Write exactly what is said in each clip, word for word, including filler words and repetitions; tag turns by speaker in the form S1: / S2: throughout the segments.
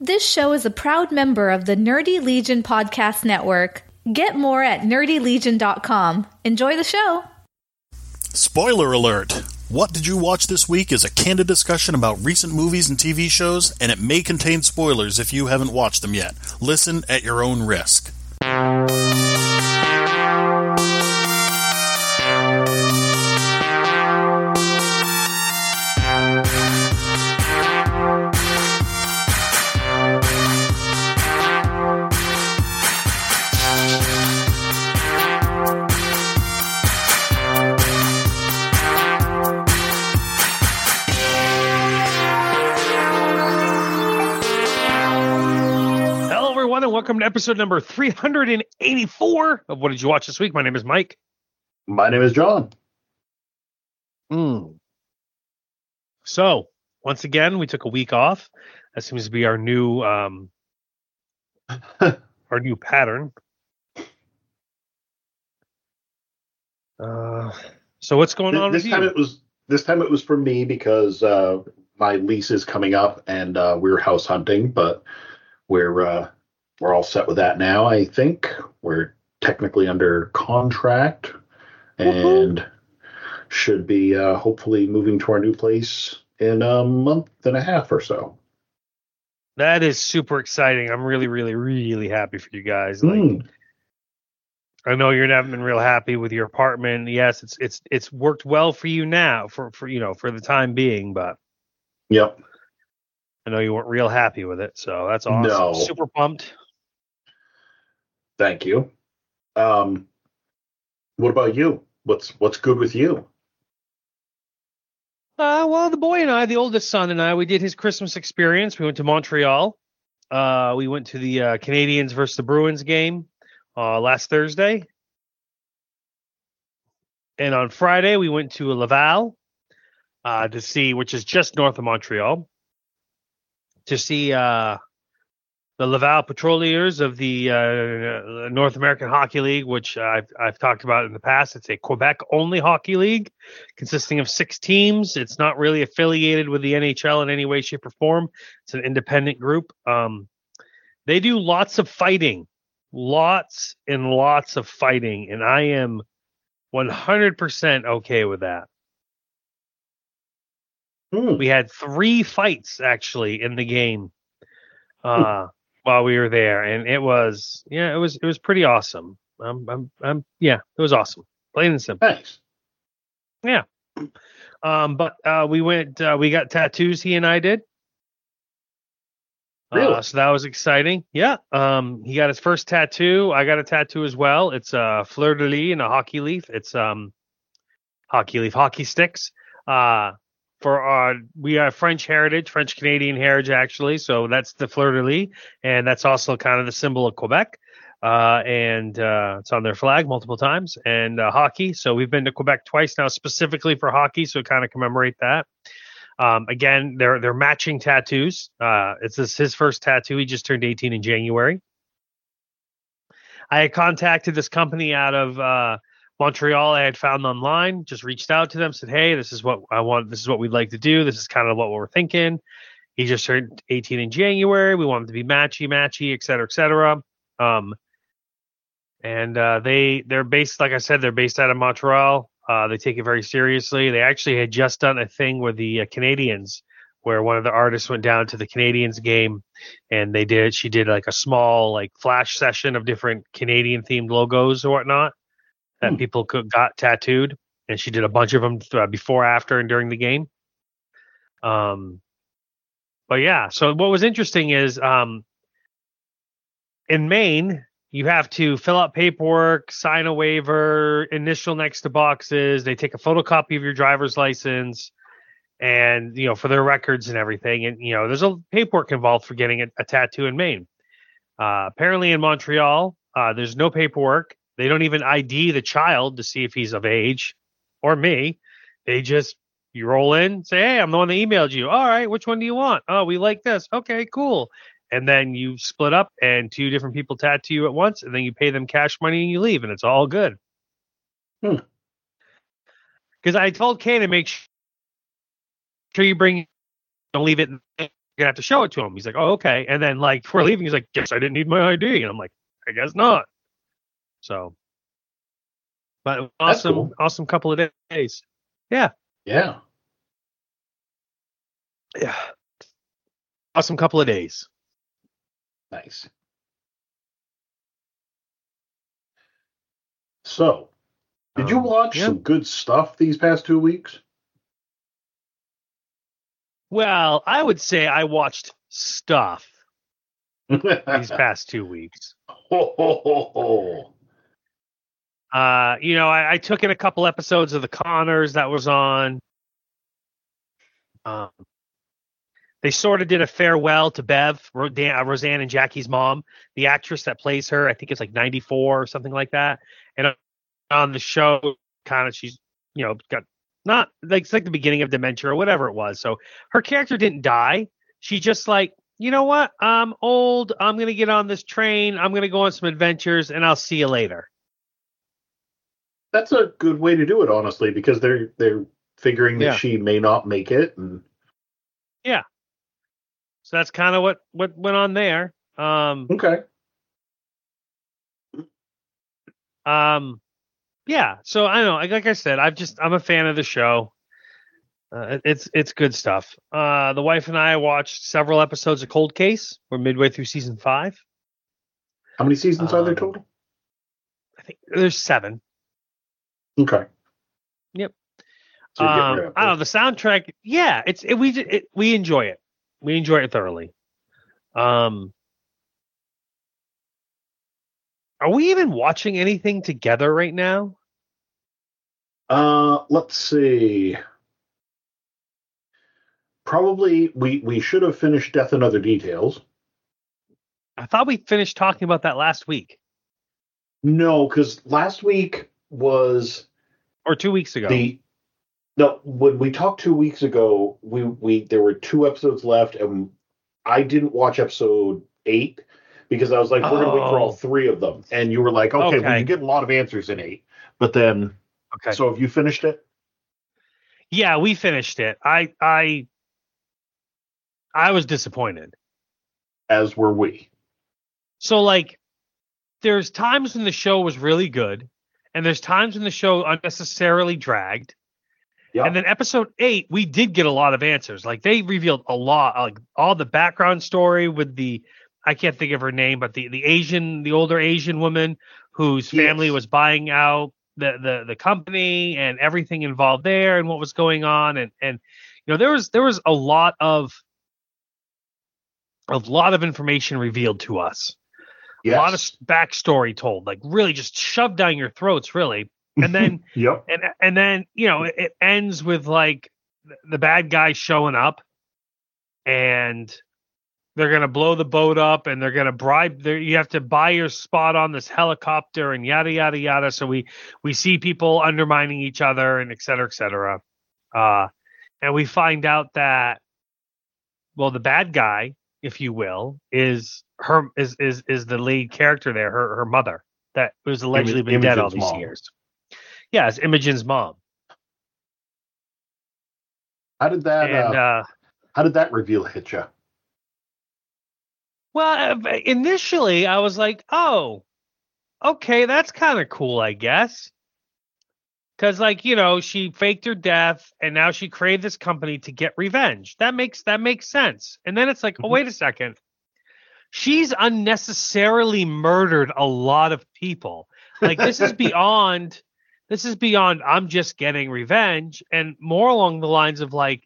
S1: This show is a proud member of the Nerdy Legion Podcast Network. Get more at nerdy legion dot com. Enjoy the show.
S2: Spoiler alert! What Did You Watch This Week is a candid discussion about recent movies and T V shows, and it may contain spoilers if you haven't watched them yet. Listen at your own risk.
S3: Welcome to episode number three hundred eighty-four of What Did You Watch This Week? My name is Mike.
S4: My name is John.
S3: Mm. So, once again, we took a week off. That seems to be our new um, our new pattern. Uh, so, what's going on
S4: this
S3: with
S4: time
S3: you?
S4: It was, this time it was for me because uh, my lease is coming up and uh, we're house hunting, but we're... Uh, We're all set with that now, I think. We're technically under contract and Woo-hoo. should be uh, hopefully moving to our new place in a month and a half or so.
S3: That is super exciting. I'm really, really, really happy for you guys. Like,
S4: mm.
S3: I know you're not been real happy with your apartment. Yes, it's it's it's worked well for you now, for, for you know, for the time being, but
S4: yep.
S3: I know you weren't real happy with it, so that's awesome.
S4: No.
S3: Super pumped.
S4: Thank you. Um, what about you? What's what's good with you?
S3: Uh, well, the boy and I, the oldest son and I, we did his Christmas experience. We went to Montreal. Uh, we went to the uh, Canadiens versus the Bruins game uh, last Thursday. And on Friday, we went to Laval uh, to see, which is just north of Montreal, to see... Uh, the Laval Petroleers of the uh, North American Hockey League, which I've, I've talked about in the past. It's a Quebec-only hockey league consisting of six teams. It's not really affiliated with the N H L in any way, shape, or form. It's an independent group. Um, they do lots of fighting, lots and lots of fighting, and I am one hundred percent okay with that.
S4: Hmm.
S3: We had three fights, actually, in the game. Uh, hmm. While we were there, and it was, yeah, it was, it was pretty awesome. Um, I'm, I'm, yeah, it was awesome, plain and simple.
S4: Nice.
S3: Yeah. Um, but uh, we went, uh, we got tattoos. He and I did.
S4: Really?
S3: Uh, so that was exciting. Yeah. Um, he got his first tattoo. I got a tattoo as well. It's a fleur de lis and a hockey leaf. It's um, hockey leaf, hockey sticks. Uh. For our, we are French heritage, French Canadian heritage, actually. So that's the fleur de lis, and that's also kind of the symbol of Quebec. Uh, and uh, it's on their flag multiple times. And uh, hockey. So we've been to Quebec twice now, specifically for hockey. So kind of commemorate that. Um, again, they're they're matching tattoos. Uh, it's this, his first tattoo. He just turned eighteen in January. I had contacted this company out of. Uh, Montreal, I had found online, just reached out to them, said, hey, this is what I want. This is what we'd like to do. This is kind of what we're thinking. He just turned eighteen in January. We want him to be matchy, matchy, et cetera, et cetera. Um, and uh, they, they're based, like I said, they're based out of Montreal. Uh, they take it very seriously. They actually had just done a thing with the uh, Canadiens where one of the artists went down to the Canadiens game and they did, she did like a small like flash session of different Canadian themed logos or whatnot. That people could, got tattooed, and she did a bunch of them uh, before, after, and during the game. Um, but yeah, so what was interesting is um, in Maine, you have to fill out paperwork, sign a waiver, initial next to boxes. They take a photocopy of your driver's license, and you know for their records and everything. And you know there's a paperwork involved for getting a, a tattoo in Maine. Uh, apparently, in Montreal, uh, there's no paperwork. They don't even I D the child to see if he's of age or me. They just, you roll in, say, hey, I'm the one that emailed you. All right, which one do you want? Oh, we like this. Okay, cool. And then you split up and two different people tattoo you at once, and then you pay them cash money and you leave, and it's all good.
S4: Hmm.
S3: Because I told Kay to make sure you bring, don't leave it gonna have to show it to him. He's like, oh, okay. And then like before leaving, he's like, guess I didn't need my I D. And I'm like, I guess not. So, but awesome, cool. awesome couple of days. Yeah.
S4: Yeah.
S3: Yeah. Awesome couple of days.
S4: Nice. So, did you watch um, yeah. some good stuff these past two weeks?
S3: Well, I would say I watched stuff these past two weeks.
S4: Ho, ho, ho, ho.
S3: Uh, you know, I, I took in a couple episodes of The Conners that was on. Um, they sort of did a farewell to Bev, Roseanne, Roseanne and Jackie's mom, the actress that plays her. I think it's like ninety-four or something like that. And on the show, kind of, she's, you know, got not like it's like the beginning of dementia or whatever it was. So her character didn't die. She just like, you know what? I'm old. I'm going to get on this train. I'm going to go on some adventures and I'll see you later.
S4: That's a good way to do it, honestly, because they're, they're figuring that yeah. she may not make it. And
S3: yeah. So that's kind of what, what went on there. Um,
S4: okay.
S3: Um, yeah. So I don't know. Like, like I said, I've just, I'm a fan of the show. Uh, it's, it's good stuff. Uh, the wife and I watched several episodes of Cold Case. We're midway through season five.
S4: How many seasons um, are there total?
S3: I think there's seven.
S4: Okay.
S3: Yep. So um, I don't know the soundtrack. Yeah, it's it, we it, we enjoy it. We enjoy it thoroughly. Um, are we even watching anything together right now?
S4: Uh, let's see. Probably we we should have finished Death and Other Details.
S3: I thought we finished talking about that last week.
S4: No, because last week was
S3: or two weeks ago.
S4: The no, when we talked two weeks ago, we we there were two episodes left, and I didn't watch episode eight because I was like, we're oh. gonna wait for all three of them, and you were like, okay, okay. Well, you get a lot of answers in eight, but then okay. So have you finished it?
S3: Yeah, we finished it. I I I was disappointed.
S4: As were we.
S3: So like, there's times when the show was really good. And there's times when the show unnecessarily dragged. Yep. And then episode eight, we did get a lot of answers. Like they revealed a lot, like all the background story with the, I can't think of her name, but the, the Asian, the older Asian woman whose family yes. was buying out the, the, the company and everything involved there and what was going on. And, and, you know, there was, there was a lot of, a lot of information revealed to us. Yes. A lot of backstory told, like really just shoved down your throats, really. And then,
S4: yep.
S3: and and then you know it, it ends with like the bad guy showing up, and they're gonna blow the boat up, and they're gonna bribe. You have to buy your spot on this helicopter, and yada yada yada. So we we see people undermining each other, and et cetera, et cetera. Uh, and we find out that well, the bad guy, if you will, is. Her is, is is the lead character there, her her mother that was allegedly Im- been Imogen's dead all these mom. years. Yeah, it's Imogen's mom.
S4: How did that
S3: and,
S4: uh,
S3: uh,
S4: how did that reveal hit you?
S3: Well, initially I was like, oh, okay, that's kind of cool, I guess. Because, like, you know, she faked her death, and now she created this company to get revenge. That makes that makes sense. And then it's like, mm-hmm. oh, wait a second. She's unnecessarily murdered a lot of people. Like this is beyond, this is beyond, I'm just getting revenge, and more along the lines of like,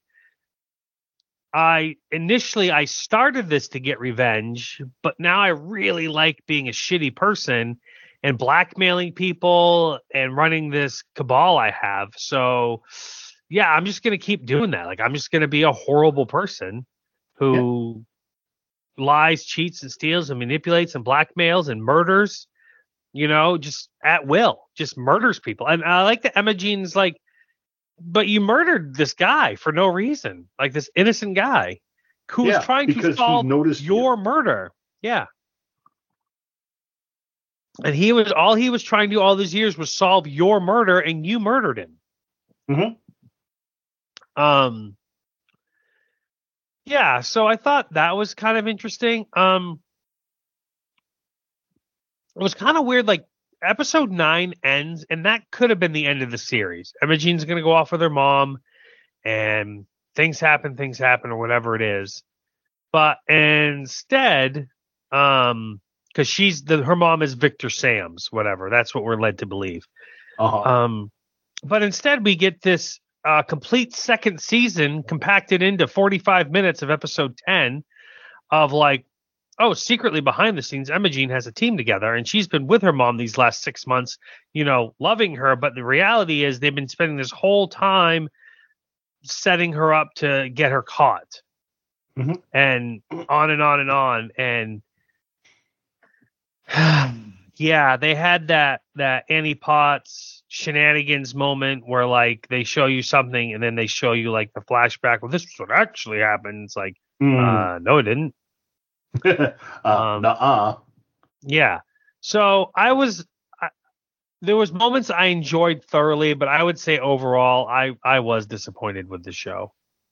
S3: I initially, I started this to get revenge, but now I really like being a shitty person and blackmailing people and running this cabal I have. So yeah, I'm just going to keep doing that. Like, I'm just going to be a horrible person who, yeah. lies, cheats, and steals, and manipulates, and blackmails, and murders, you know, just at will, just murders people. And I like that Imogen's like, but you murdered this guy for no reason, like this innocent guy who yeah, was trying to solve your you. murder. Yeah. And he was, all he was trying to do all these years was solve your murder, and you murdered him.
S4: Mm-hmm.
S3: Um, Yeah, so I thought that was kind of interesting. Um, it was kind of weird. Like episode nine ends, and that could have been the end of the series. Imogene's going to go off with her mom, and things happen, things happen, or whatever it is. But instead, um, because she's the her mom is Victor Sams, whatever. That's what we're led to believe.
S4: Uh-huh.
S3: Um, but instead, we get this uh, complete second season compacted into forty-five minutes of episode ten of like, oh, secretly behind the scenes, Imogene has a team together, and she's been with her mom these last six months, you know, loving her. But the reality is they've been spending this whole time setting her up to get her caught.
S4: Mm-hmm.
S3: And on and on and on. And yeah, they had that, that Annie Potts shenanigans moment where like they show you something and then they show you like the flashback. Well, this is what actually happened. It's like,
S4: Mm.
S3: uh, no, it didn't.
S4: uh,
S3: Um,
S4: nuh-uh.
S3: Yeah. So I was, I, there was moments I enjoyed thoroughly, but I would say overall, I, I was disappointed with the show.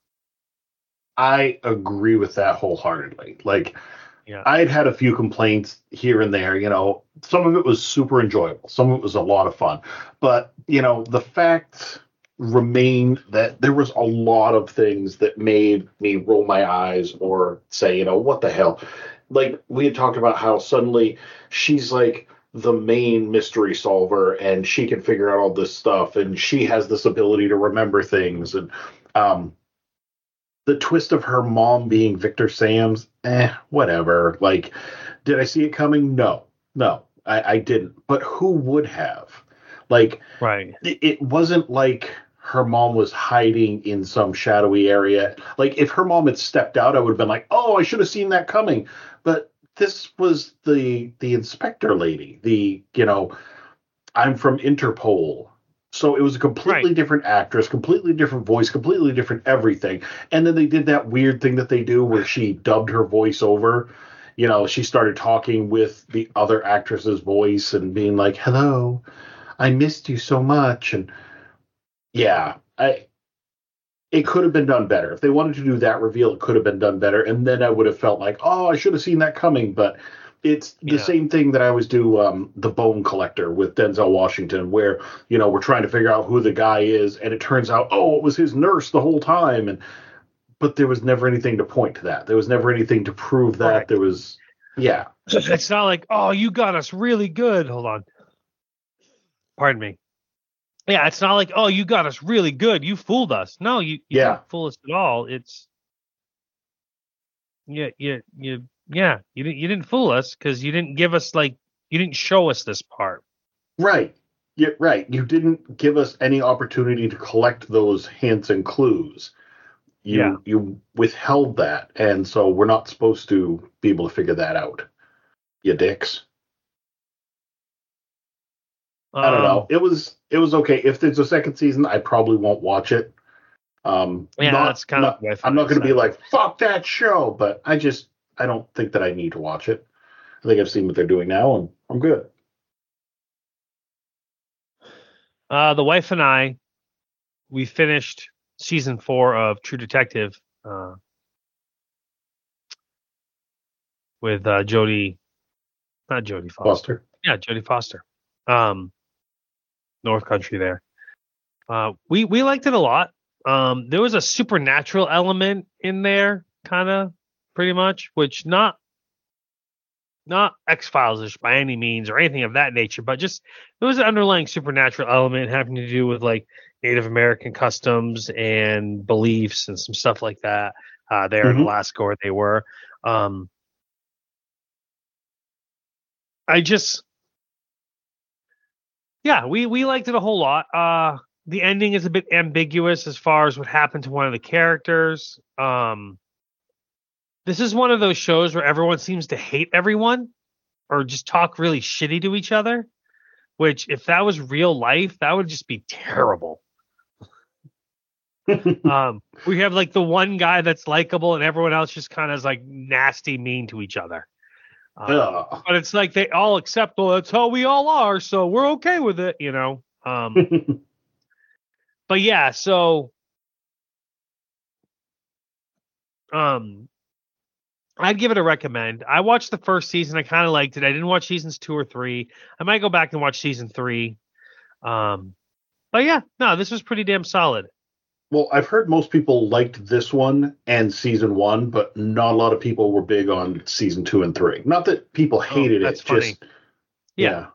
S4: I agree with that wholeheartedly. Like,
S3: Yeah.
S4: I'd had a few complaints here and there. You know, some of it was super enjoyable. Some of it was a lot of fun. But, you know, the fact remained that there was a lot of things that made me roll my eyes or say, you know, what the hell? Like, we had talked about how suddenly she's like the main mystery solver and she can figure out all this stuff and she has this ability to remember things. And, um, the twist of her mom being Victor Sams, eh, whatever. Like, did I see it coming? No, no, I, I didn't. But who would have? Like,
S3: Right.
S4: it, it wasn't like her mom was hiding in some shadowy area. Like, if her mom had stepped out, I would have been like, oh, I should have seen that coming. But this was the the inspector lady, the, you know, I'm from Interpol. So it was a completely
S3: Right.
S4: different actress, completely different voice, completely different everything. And then they did that weird thing that they do where she dubbed her voice over. You know, she started talking with the other actress's voice and being like, hello, I missed you so much. And yeah, I it could have been done better. If they wanted to do that reveal, it could have been done better. And then I would have felt like, oh, I should have seen that coming. But it's the
S3: Yeah.
S4: same thing that I always do, um, The Bone Collector with Denzel Washington, where, you know, we're trying to figure out who the guy is, and it turns out, oh, it was his nurse the whole time. And but there was never anything to point to that. There was never anything to prove that.
S3: Correct.
S4: There was, yeah.
S3: It's not like, oh, you got us really good. Hold on. Pardon me. Yeah, it's not like, oh, you got us really good. You fooled us. No, you, you
S4: Yeah.
S3: didn't fool us at all. It's yeah, yeah, you, yeah. You didn't, you didn't fool us because you didn't give us like, you didn't show us this part.
S4: Right. Yeah, right. You didn't give us any opportunity to collect those hints and clues. You
S3: Yeah.
S4: you withheld that, and so we're not supposed to be able to figure that out. You dicks. I don't
S3: Um,
S4: know. It was it was okay. If there's a second season, I probably won't watch it. Um,
S3: Yeah,
S4: not-
S3: that's kind
S4: not-
S3: of. what I
S4: I'm not going to be
S3: said.
S4: like fuck that show, but I just I don't think that I need to watch it. I think I've seen what they're doing now, and I'm good.
S3: Uh, the wife and I, we finished season four of True Detective uh, with uh, Jodie, not Jodie Foster.
S4: Foster.
S3: Yeah, Jodie Foster. Um, North Country there. Uh, we we liked it a lot. Um, there was a supernatural element in there, kind of, pretty much, which not not X-Files-ish by any means or anything of that nature, but just there was an underlying supernatural element having to do with like Native American customs and beliefs and some stuff like that uh, there in
S4: Mhm.
S3: Alaska where they were. Um, I just, yeah, we, we liked it a whole lot. Uh, the ending is a bit ambiguous as far as what happened to one of the characters. Um, this is one of those shows where everyone seems to hate everyone or just talk really shitty to each other, which if that was real life, that would just be terrible. um, we have like the one guy that's likable and everyone else just kind of is like nasty, mean to each other. Um,
S4: Ugh.
S3: but it's like they all accept, well, that's how we all are, so we're okay with it, you know. Um, but yeah, so Um, I'd give it a recommend. I watched the first season. I kind of liked it. I didn't watch seasons two or three. I might go back and watch season three. Um, but yeah, no, this was pretty damn solid.
S4: Well, I've heard most people liked this one and season one, but not a lot of people were big on season two and three. Not that people hated
S3: oh, that's
S4: it,
S3: funny.
S4: just
S3: yeah.
S4: yeah.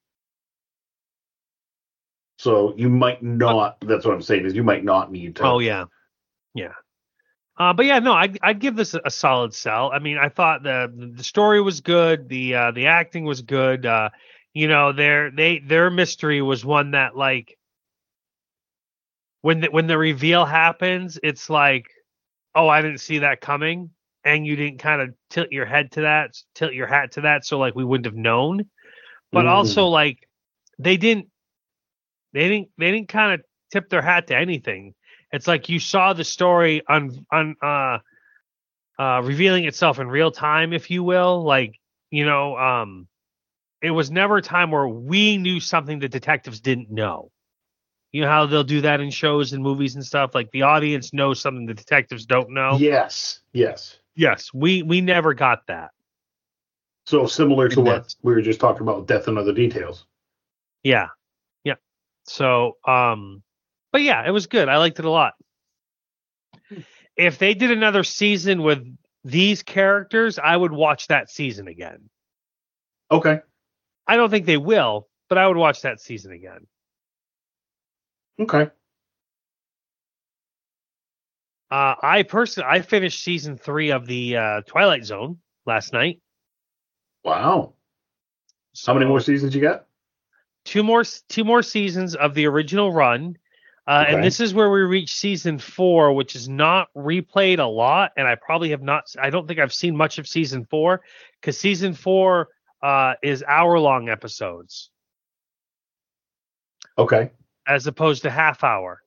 S4: So you might not. That's what I'm saying is you might not need to.
S3: Oh yeah, yeah. Uh, but yeah, no, I'd, I'd give this a, a solid sell. I mean, I thought the the story was good, the uh, the acting was good. Uh, you know, their they their mystery was one that like when the, when the reveal happens, it's like, oh, I didn't see that coming, and you didn't kind of tilt your head to that, tilt your hat to that, so like we wouldn't have known. But
S4: Mm.
S3: also like they didn't they didn't they didn't kind of tip their hat to anything. It's like you saw the story on on uh, uh, revealing itself in real time, if you will. Like, you know, um, it was never a time where we knew something the detectives didn't know. You know how they'll do that in shows and movies and stuff. Like the audience knows something the detectives don't know.
S4: Yes, yes.
S3: Yes, we we never got that.
S4: So similar to
S3: And
S4: what
S3: that's-
S4: we were just talking about, with Death and Other Details.
S3: Yeah, yeah. So, um, but yeah, it was good. I liked it a lot. If they did another season with these characters, I would watch that season again.
S4: Okay,
S3: I don't think they will, but I would watch that season again.
S4: okay.
S3: Uh, I personally, I finished season three of the uh, Twilight Zone last night.
S4: Wow.
S3: So
S4: How many more seasons you got?
S3: Two more, two more seasons of the original run. Uh,
S4: Okay.
S3: And this is where we reach season four, which is not replayed a lot. And I probably have not, I don't think I've seen much of season four because season four uh, is hour long episodes
S4: Okay.
S3: as opposed to half hour.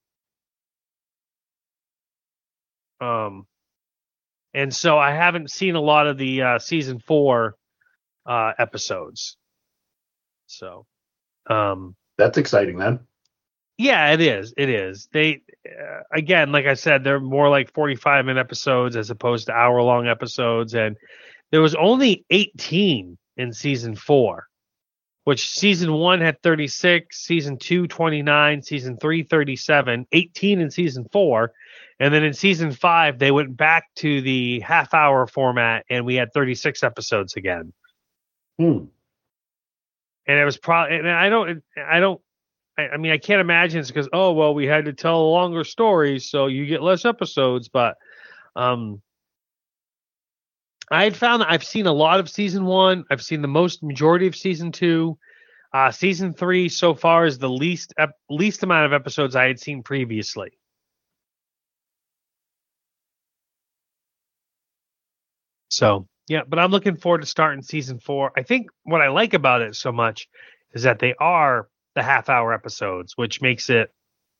S3: Um, and so I haven't seen a lot of the uh, season four uh, episodes. So, um,
S4: That's exciting then.
S3: yeah, it is. It is. They, uh, again, like I said, they're more like forty-five minute episodes as opposed to hour long episodes. And there was only eighteen in season four, which season one had thirty-six, season two, twenty-nine, season three, thirty-seven, eighteen in season four. And then in season five, they went back to the half hour format and we had thirty-six episodes again.
S4: Hmm.
S3: And it was probably, and I don't, I don't, I, I mean, I can't imagine it's because, oh, well, we had to tell a longer story, so you get less episodes. But um, I had found that I've seen a lot of season one. I've seen the most majority of season two. Uh, season three so far is the least ep- least amount of episodes I had seen previously. So, yeah, but I'm looking forward to starting season four. I think what I like about it so much is that they are the half hour episodes, which makes it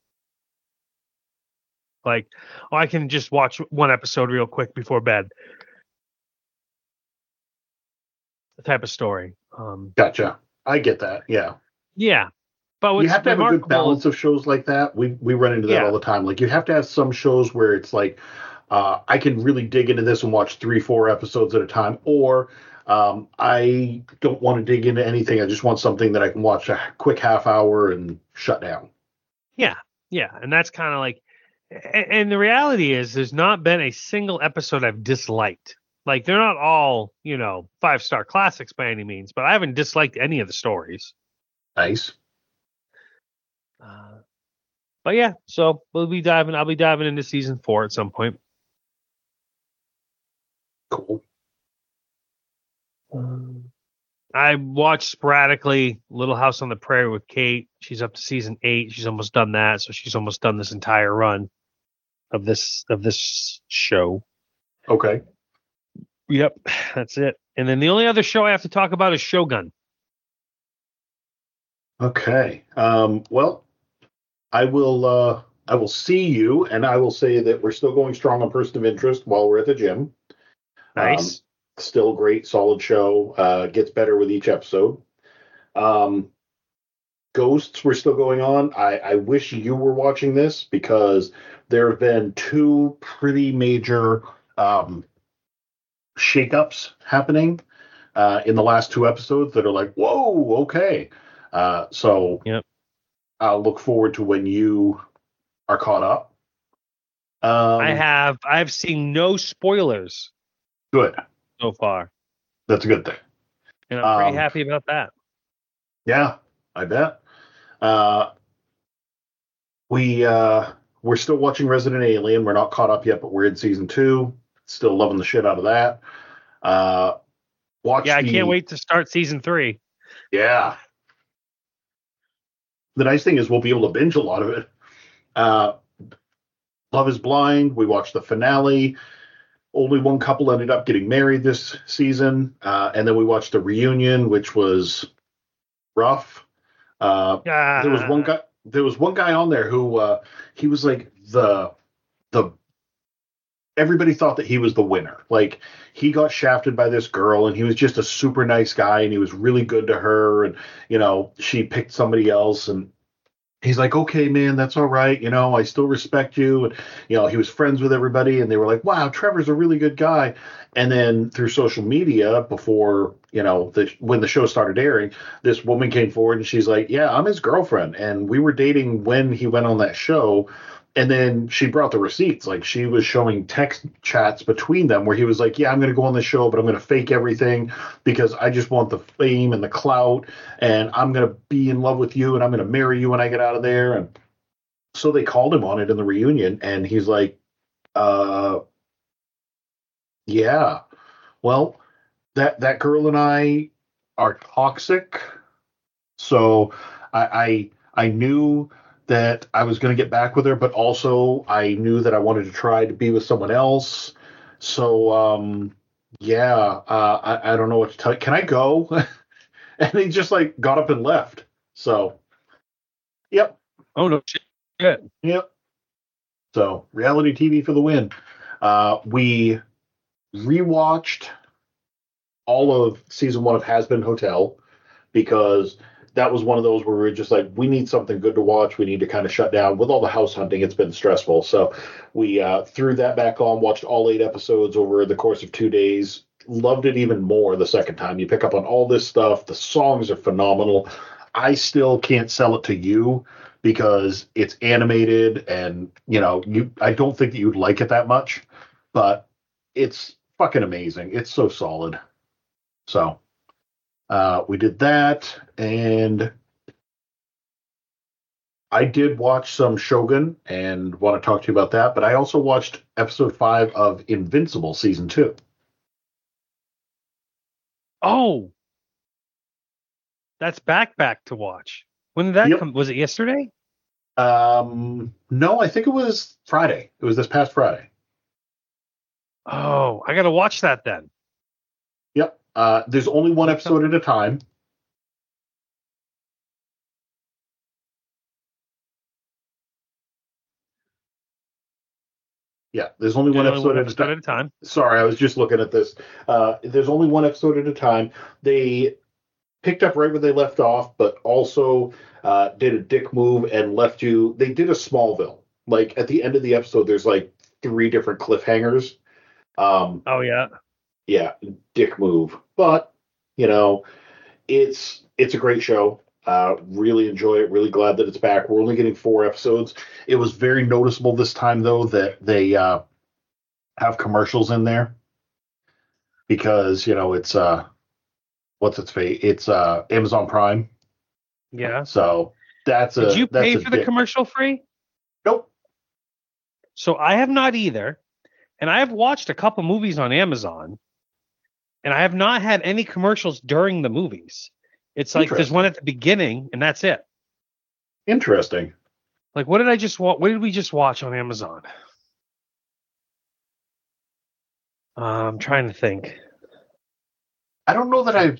S3: like, oh, I can just watch one episode real quick before bed. The type of story. Um,
S4: Gotcha. I get that. Yeah.
S3: yeah. But what's
S4: You have to have a good
S3: remarkable-
S4: balance of shows like that. We we run into that
S3: Yeah.
S4: all the time. Like you have to have some shows where it's like, uh, I can really dig into this and watch three, four episodes at a time, or um, I don't want to dig into anything. I just want something that I can watch a quick half hour and shut down.
S3: Yeah, yeah, and that's kind of like, and, and the reality is, there's not been a single episode I've disliked. Like they're not all, you know, five star classics by any means, but I haven't disliked any of the stories.
S4: Nice.
S3: Uh, but yeah, so we'll be diving. I'll be diving into season four at some point.
S4: Cool.
S3: Um, I watched sporadically Little House on the Prairie with Kate. She's up to season eight. She's almost done that, so she's almost done this entire run of this of this show.
S4: Okay.
S3: Yep, that's it. And then the only other show I have to talk about is Shogun.
S4: Okay. Um, well, I will. Uh, I will see you, and I will say that we're still going strong on Person of Interest while we're at the gym.
S3: Nice.
S4: Um, still great, solid show. Uh, gets better with each episode. Um, Ghosts, we're still going on. I, I wish you were watching this because there have been two pretty major um, shakeups happening uh, in the last two episodes that are like, whoa, okay. Uh, so
S3: yep.
S4: I'll look forward to when you are caught up. Um,
S3: I have I've seen no spoilers.
S4: Good.
S3: So far.
S4: That's a good thing.
S3: And I'm pretty
S4: um,
S3: happy about that.
S4: Yeah, I bet. Uh, we uh, we're still watching Resident Alien. We're not caught up yet, but we're in season two. Still loving the shit out of that. Uh, watch.
S3: Yeah, I
S4: the,
S3: can't wait to start season three.
S4: Yeah. The nice thing is we'll be able to binge a lot of it. Uh, Love is Blind. We watched the finale. Only one couple ended up getting married this season, uh, and then we watched the reunion, which was rough. Uh,
S3: Ah.
S4: There was one guy. There was one guy on there who uh, he was like the the. Everybody thought that he was the winner. Like he got shafted by this girl, and he was just a super nice guy, and he was really good to her, and you know she picked somebody else, and he's like, okay, man, that's all right. You know, I still respect you. And, you know, he was friends with everybody and they were like, wow, Trevor's a really good guy. And then through social media before, you know, the, when the show started airing, this woman came forward and she's like, yeah, I'm his girlfriend. And we were dating when he went on that show. And then she brought the receipts. Like she was showing text chats between them where he was like, yeah, I'm going to go on the show, but I'm going to fake everything because I just want the fame and the clout. And I'm going to be in love with you and I'm going to marry you when I get out of there. And so they called him on it in the reunion. And he's like, uh, yeah, well, that, that girl and I are toxic. So I, I, I knew that I was going to get back with her, but also I knew that I wanted to try to be with someone else. So, um, yeah, uh, I, I don't know what to tell you. Can I go? And he just like got up and left. So, yep.
S3: Oh, no shit.
S4: Yep. So reality T V for the win. Uh, we rewatched all of season one of Has Been Hotel because that was one of those where we were just like, we need something good to watch. We need to kind of shut down. With all the house hunting, it's been stressful. So we uh, threw that back on, watched all eight episodes over the course of two days. Loved it even more the second time. You pick up on all this stuff. The songs are phenomenal. I still can't sell it to you because it's animated and, you know, you. I don't think that you'd like it that much, but it's fucking amazing. It's so solid. So... Uh, we did that, and I did watch some Shogun and want to talk to you about that, but I also watched episode five of Invincible season two.
S3: Oh, that's back back to watch. When did that
S4: Yep.
S3: come? Was it yesterday?
S4: Um, no, I think it was Friday. It was this past Friday.
S3: Oh, I got to watch that then.
S4: Yep. Uh, there's only one episode at a time. Yeah, there's only one
S3: Only
S4: episode,
S3: one
S4: at, a
S3: episode
S4: time.
S3: at a time.
S4: Sorry, I was just looking at this. Uh, there's only one episode at a time. They picked up right where they left off, but also uh, did a dick move and left you. They did a Smallville. Like at the end of the episode, there's like three different cliffhangers. Um,
S3: Oh yeah.
S4: yeah, dick move. But you know, it's it's a great show. Uh, really enjoy it. Really glad that it's back. We're only getting four episodes. It was very noticeable this time, though, that they uh, have commercials in there because you know it's uh, what's its fate? It's uh, Amazon Prime.
S3: Yeah.
S4: So that's a.
S3: Did you
S4: that's
S3: pay
S4: a
S3: for the
S4: dick.
S3: commercial free?
S4: Nope.
S3: So I have not either. And I have watched a couple movies on Amazon, and I have not had any commercials during the movies. It's like there's one at the beginning, and that's it.
S4: Interesting.
S3: Like, what did I just watch? What did we just watch on Amazon? Uh, I'm trying to think.
S4: I don't know that I've.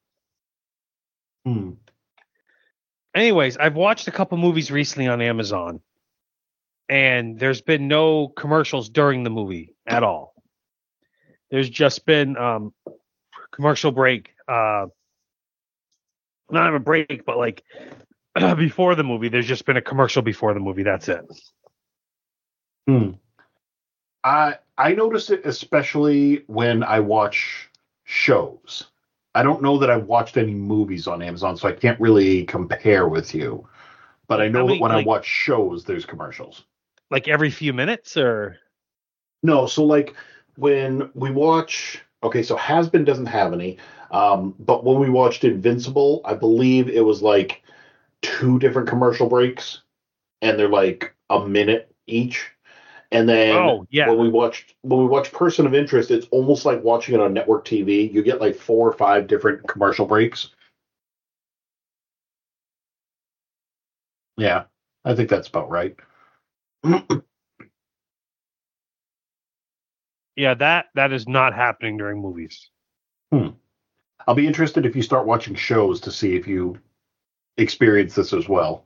S4: Hmm.
S3: Anyways, I've watched a couple movies recently on Amazon, and there's been no commercials during the movie at all. There's just been um, commercial break. Uh, not even a break, but like before the movie, there's just been a commercial before the movie. That's it.
S4: Hmm. I I notice it especially when I watch shows. I don't know that I've watched any movies on Amazon, so I can't really compare with you. But I
S3: How
S4: know
S3: many,
S4: that when I
S3: like,
S4: watch shows, there's commercials.
S3: like every few minutes, or
S4: No, so like when we watch, okay, so Has-Been doesn't have any, um, but when we watched Invincible, I believe it was like two different commercial breaks, and they're like a minute each. And then
S3: oh yeah,
S4: when we watched when we watch Person of Interest, it's almost like watching it on network T V. You get like four or five different commercial breaks. Yeah, I think that's about right.
S3: yeah. That that is not happening during movies.
S4: Hmm. I'll be interested if you start watching shows to see if you experience this as well.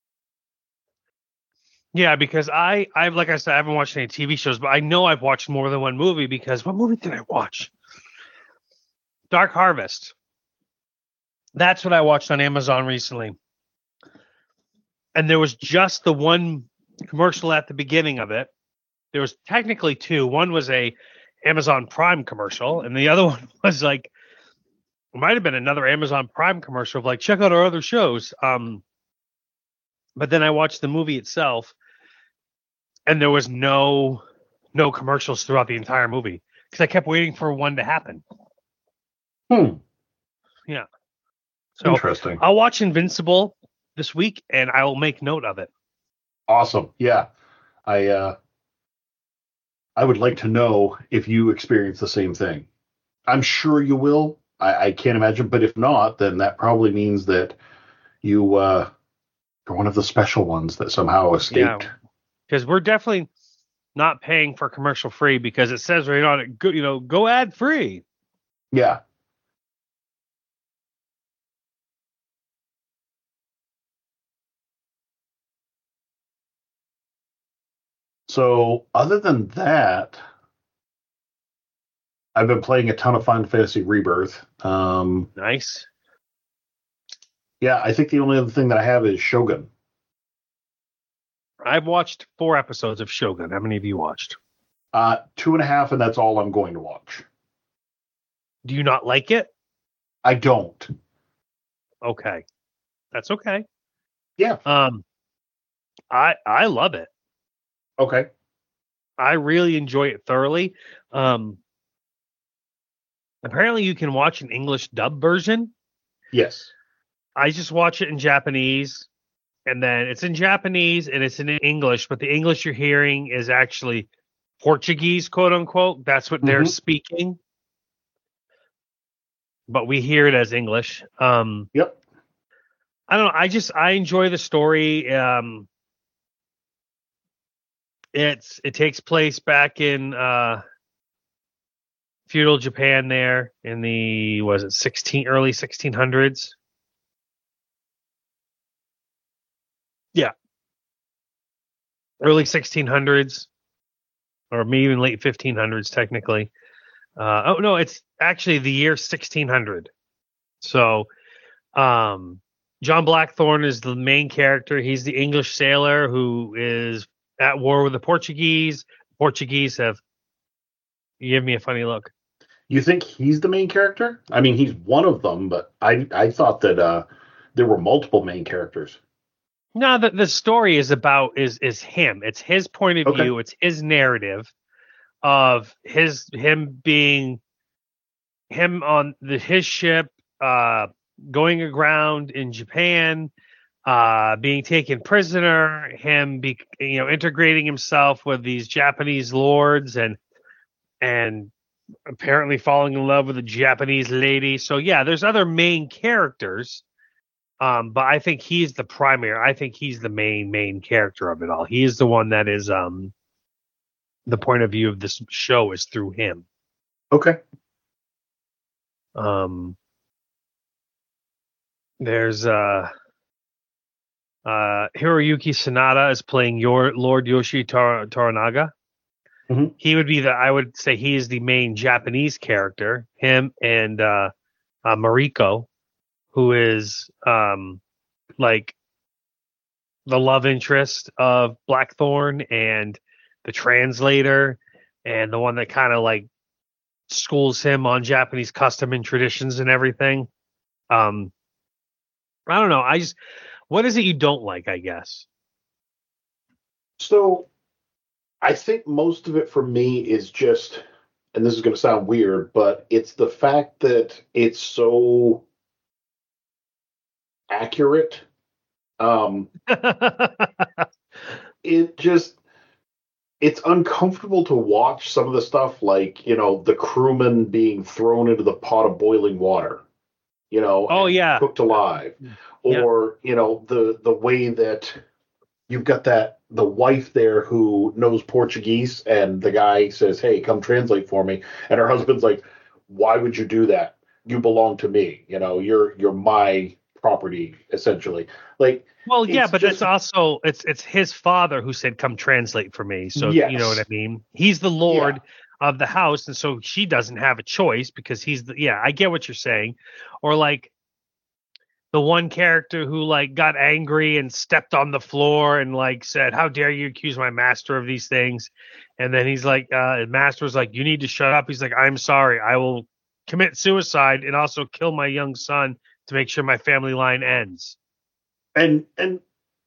S3: Yeah, because I, I've like I said, I haven't watched any T V shows, but I know I've watched more than one movie. Because what movie did I watch? Dark Harvest. That's what I watched on Amazon recently, and there was just the one commercial at the beginning of it. There was technically two. One was a Amazon Prime commercial, and the other one was like, it might have been another Amazon Prime commercial of like, check out our other shows. Um, but then I watched the movie itself, and there was no no commercials throughout the entire movie because I kept waiting for one to happen.
S4: Hmm.
S3: Yeah. So
S4: Interesting.
S3: I'll watch Invincible this week, and I will make note of it.
S4: Awesome. Yeah. I uh I would like to know if you experience the same thing. I'm sure you will. I, I can't imagine, but if not, then that probably means that you uh are one of the special ones that somehow escaped.
S3: Because we're definitely not paying for commercial free because it says right on it, go, you know, go ad free.
S4: Yeah. So other than that, I've been playing a ton of Final Fantasy Rebirth. Um,
S3: Nice.
S4: yeah, I think the only other thing that I have is Shogun.
S3: I've watched four episodes of Shogun. How many have you watched?
S4: Uh, two and a half, and that's all I'm going to watch.
S3: Do you not like it?
S4: I don't.
S3: Okay. That's okay.
S4: Yeah.
S3: Um, I I love it.
S4: Okay.
S3: I really enjoy it thoroughly. Um, apparently you can watch an English dub version.
S4: Yes.
S3: I just watch it in Japanese, and then it's in Japanese and it's in English, but the English you're hearing is actually Portuguese, quote unquote. That's what they're
S4: Mhm.
S3: speaking. But we hear it as English. Um,
S4: Yep.
S3: I don't know. I just I enjoy the story. Um, it's it takes place back in uh, feudal Japan there in the was it sixteen early sixteen hundreds. Yeah, early sixteen hundreds, or maybe even late fifteen hundreds technically. Uh, oh no, it's actually the year sixteen hundred. So, um, John Blackthorne is the main character. He's the English sailor who is at war with the Portuguese. The Portuguese have. You give me a funny look.
S4: You think he's the main character? I mean, he's one of them, but I I thought that uh, there were multiple main characters.
S3: No, the the story is about is is him. It's his point of
S4: Okay.
S3: view. It's his narrative of his him being him on the his ship, uh, going aground in Japan, uh, being taken prisoner, him be you know integrating himself with these Japanese lords and and apparently falling in love with a Japanese lady. So yeah, there's other main characters. Um, but I think he's the primary. I think he's the main main character of it all. He is the one that is um the point of view of this show is through him.
S4: Okay.
S3: Um, there's uh, uh, Hiroyuki Sanada is playing your Lord Yoshi Tor- Toranaga.
S4: Mhm.
S3: He would be the. I would say he is the main Japanese character. Him and uh, uh, Mariko, who is um, like the love interest of Blackthorne and the translator. and the one that kind of like schools him on Japanese custom and traditions and everything. Um, I don't know. I just, what is it you don't like, I guess?
S4: So I think most of it for me is just, and this is going to sound weird, but it's the fact that it's so accurate. Um, it just, it's uncomfortable to watch some of the stuff, like, you know, the crewman being thrown into the pot of boiling water, you know,
S3: oh yeah,
S4: cooked alive, or yeah. you know, the the way that you've got that the wife there who knows Portuguese, and the guy says, "Hey, come translate for me," and her husband's like, "Why would you do that? You belong to me. You know, you're you're my property, essentially." Like,
S3: well, yeah, but
S4: just,
S3: it's also it's it's his father who said, "Come translate for me." So
S4: yes.
S3: you know what I mean. He's the lord yeah. of the house, and so she doesn't have a choice because he's the. Yeah, I get what you're saying, or like the one character who like got angry and stepped on the floor and like said, "How dare you accuse my master of these things?" And then he's like, uh, "Master was like, you need to shut up." He's like, "I'm sorry, I will commit suicide and also kill my young son to make sure my family line ends."
S4: And and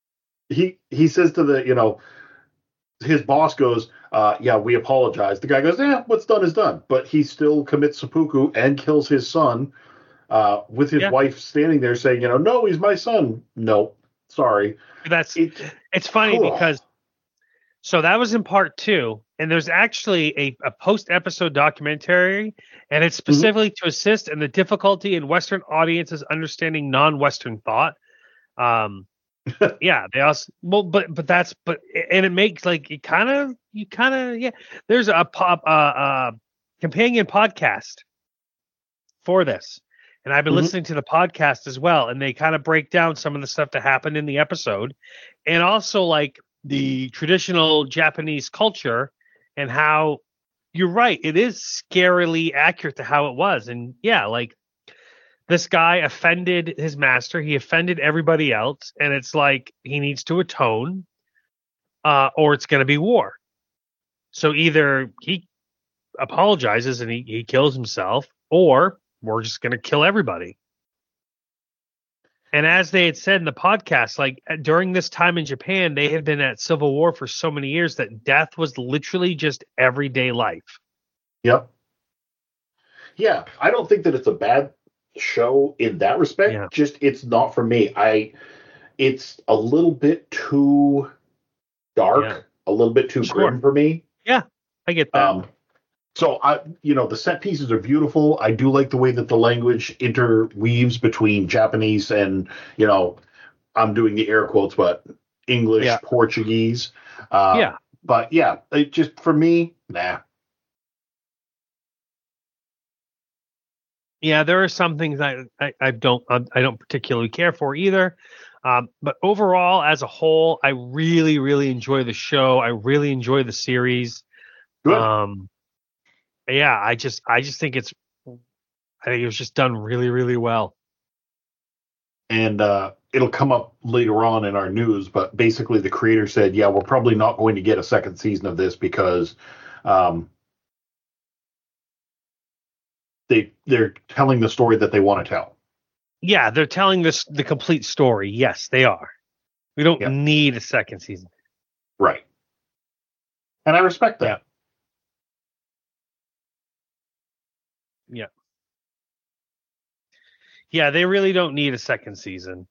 S4: he he says to the, you know, his boss goes, uh, yeah, we apologize. The guy goes, yeah, what's done is done. But he still commits seppuku and kills his son uh, with his yeah. wife standing there saying, you know, no, he's my son. No, sorry.
S3: That's it, it's funny cool. because so that was in part two. And there's actually a, a post-episode documentary, and it's specifically mm-hmm. to assist in the difficulty in Western audiences understanding non-Western thought. Um, yeah, they also well, but but that's but and it makes like it kind of you kind of yeah. There's a pop uh, uh companion podcast for this, and I've been mm-hmm. listening to the podcast as well, and they kind of break down some of the stuff that happened in the episode, and also like the traditional Japanese culture and how you're right, it is scarily accurate to how it was, and yeah, like. This guy offended his master. He offended everybody else. And it's like he needs to atone uh, or it's going to be war. So either he apologizes and he, he kills himself, or we're just going to kill everybody. And as they had said in the podcast, like during this time in Japan, they had been at civil war for so many years that death was literally just everyday life.
S4: Yep. Yeah. I don't think that it's a bad show in that respect. Yeah. Just it's not for me. I it's a little bit too dark, yeah. a little bit too sure. grim for me.
S3: Yeah, I get that. Um,
S4: so I, you know, the set pieces are beautiful. I do like the way that the language interweaves between Japanese and, you know, I'm doing the air quotes, but English, yeah. Portuguese. Uh, yeah. But yeah, it just for me, nah.
S3: Yeah, there are some things I, I, I don't I don't particularly care for either. Um, but overall, as a whole, I really, really enjoy the show. I really enjoy the series.
S4: Good.
S3: Um, yeah, I just I just think it's I think it was just done really, really well.
S4: And uh, it'll come up later on in our news, but basically the creator said, yeah, we're probably not going to get a second season of this because um, They they're telling the story that they want to tell.
S3: Yeah, they're telling this the complete story. Yes, they are. We don't yep. need a second season.
S4: Right. And I respect that.
S3: Yeah. Yeah, they really don't need a second season.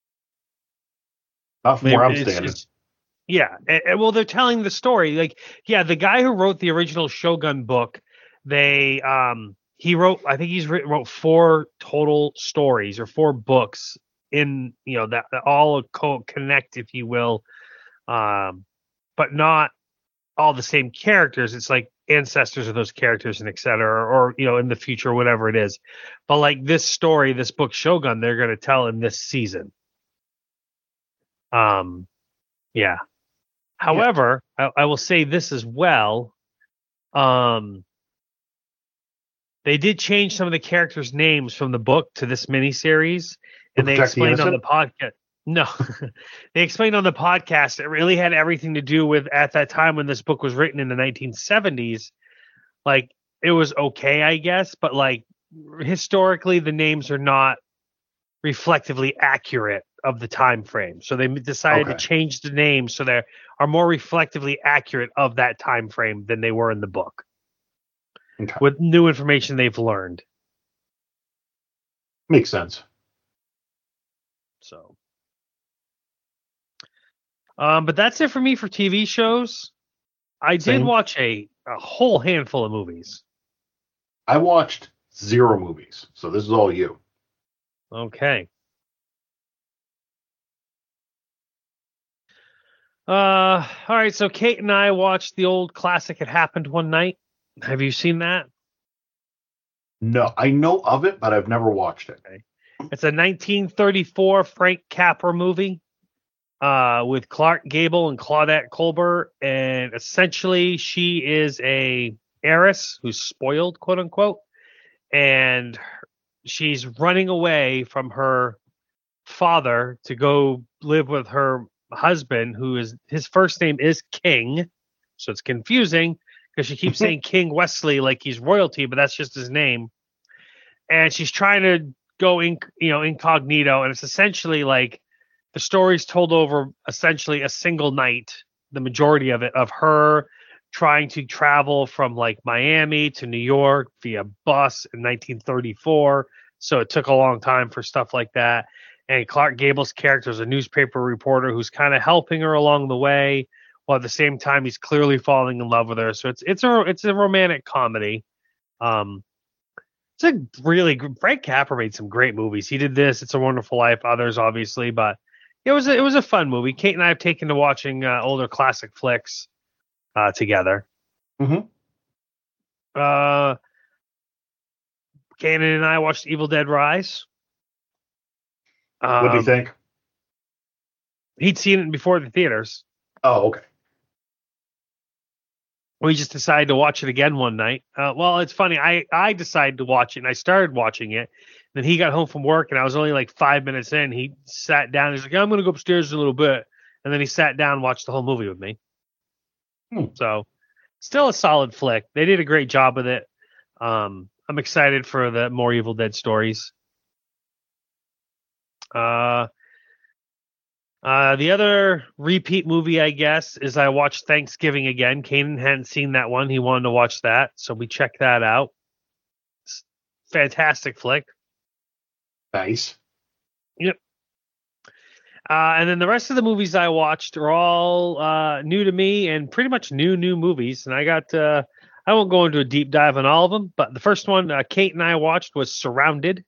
S4: Not from where I'm standing.
S3: Yeah, and, and, well, they're telling the story. Like, yeah, the guy who wrote the original Shogun book, they um. He wrote, I think he's written, wrote four total stories or four books in, you know, that, that all co- connect, if you will, um, but not all the same characters. It's like ancestors of those characters and et cetera, or, you know, in the future, whatever it is. But like this story, this book Shogun, they're going to tell in this season. Um, yeah. However, yeah. I, I will say this as well. Um, They did change some of the characters' names from the book to this miniseries, and they explained on the podcast. No, they explained on the podcast it really had everything to do with at that time when this book was written in the nineteen seventies. Like, it was okay, I guess, but like historically, the names are not reflectively accurate of the time frame. So they decided
S4: Okay.
S3: to change the names so they are more reflectively accurate of that time frame than they were in the book,
S4: Okay.
S3: with new information they've learned.
S4: Makes sense.
S3: So. Um, but that's it for me for T V shows. I did
S4: Same.
S3: watch a, a whole handful of movies.
S4: I watched zero movies, so this is all you.
S3: Okay. Uh, all right. So Kate and I watched the old classic It Happened One Night. Have you seen that?
S4: No, I know of it, but I've never watched it.
S3: It's a nineteen thirty-four Frank Capra movie. Uh, with Clark Gable and Claudette Colbert, and essentially she is a heiress who's spoiled, quote unquote, and she's running away from her father to go live with her husband, who is his first name is King, so it's confusing because she keeps saying King Wesley like he's royalty, but that's just his name, and she's trying to go in, you know, incognito, and it's essentially like. The story's told over essentially a single night, the majority of it, of her trying to travel from like Miami to New York via bus in nineteen thirty-four. So it took a long time for stuff like that. And Clark Gable's character is a newspaper reporter who's kind of helping her along the way, while at the same time he's clearly falling in love with her. So it's it's a it's a romantic comedy. Um, it's a really good. Frank Capra made some great movies. He did this. It's a Wonderful Life. Others, obviously, but. It was a, it was a fun movie. Kate and I have taken to watching uh, older classic flicks uh, together.
S4: Mm-hmm.
S3: Uh, Kanan and I watched Evil Dead Rise. Um,
S4: What do you think?
S3: He'd seen it before the theaters.
S4: Oh, okay.
S3: We just decided to watch it again one night. Uh, well, it's funny. I, I decided to watch it, and I started watching it. Then he got home from work, and I was only like five minutes in. He sat down. He's like, I'm going to go upstairs a little bit. And then he sat down and watched the whole movie with me.
S4: Hmm.
S3: So, still a solid flick. They did a great job with it. Um, I'm excited for the more Evil Dead stories. Uh, uh, the other repeat movie, I guess, is I watched Thanksgiving again. Kanan hadn't seen that one. He wanted to watch that. So we checked that out. It's fantastic flick.
S4: Nice.
S3: Yep. Uh, and then the rest of the movies I watched are all uh, new to me and pretty much new, new movies. And I got, uh, I won't go into a deep dive on all of them, but the first one uh, Kate and I watched was Surrounded.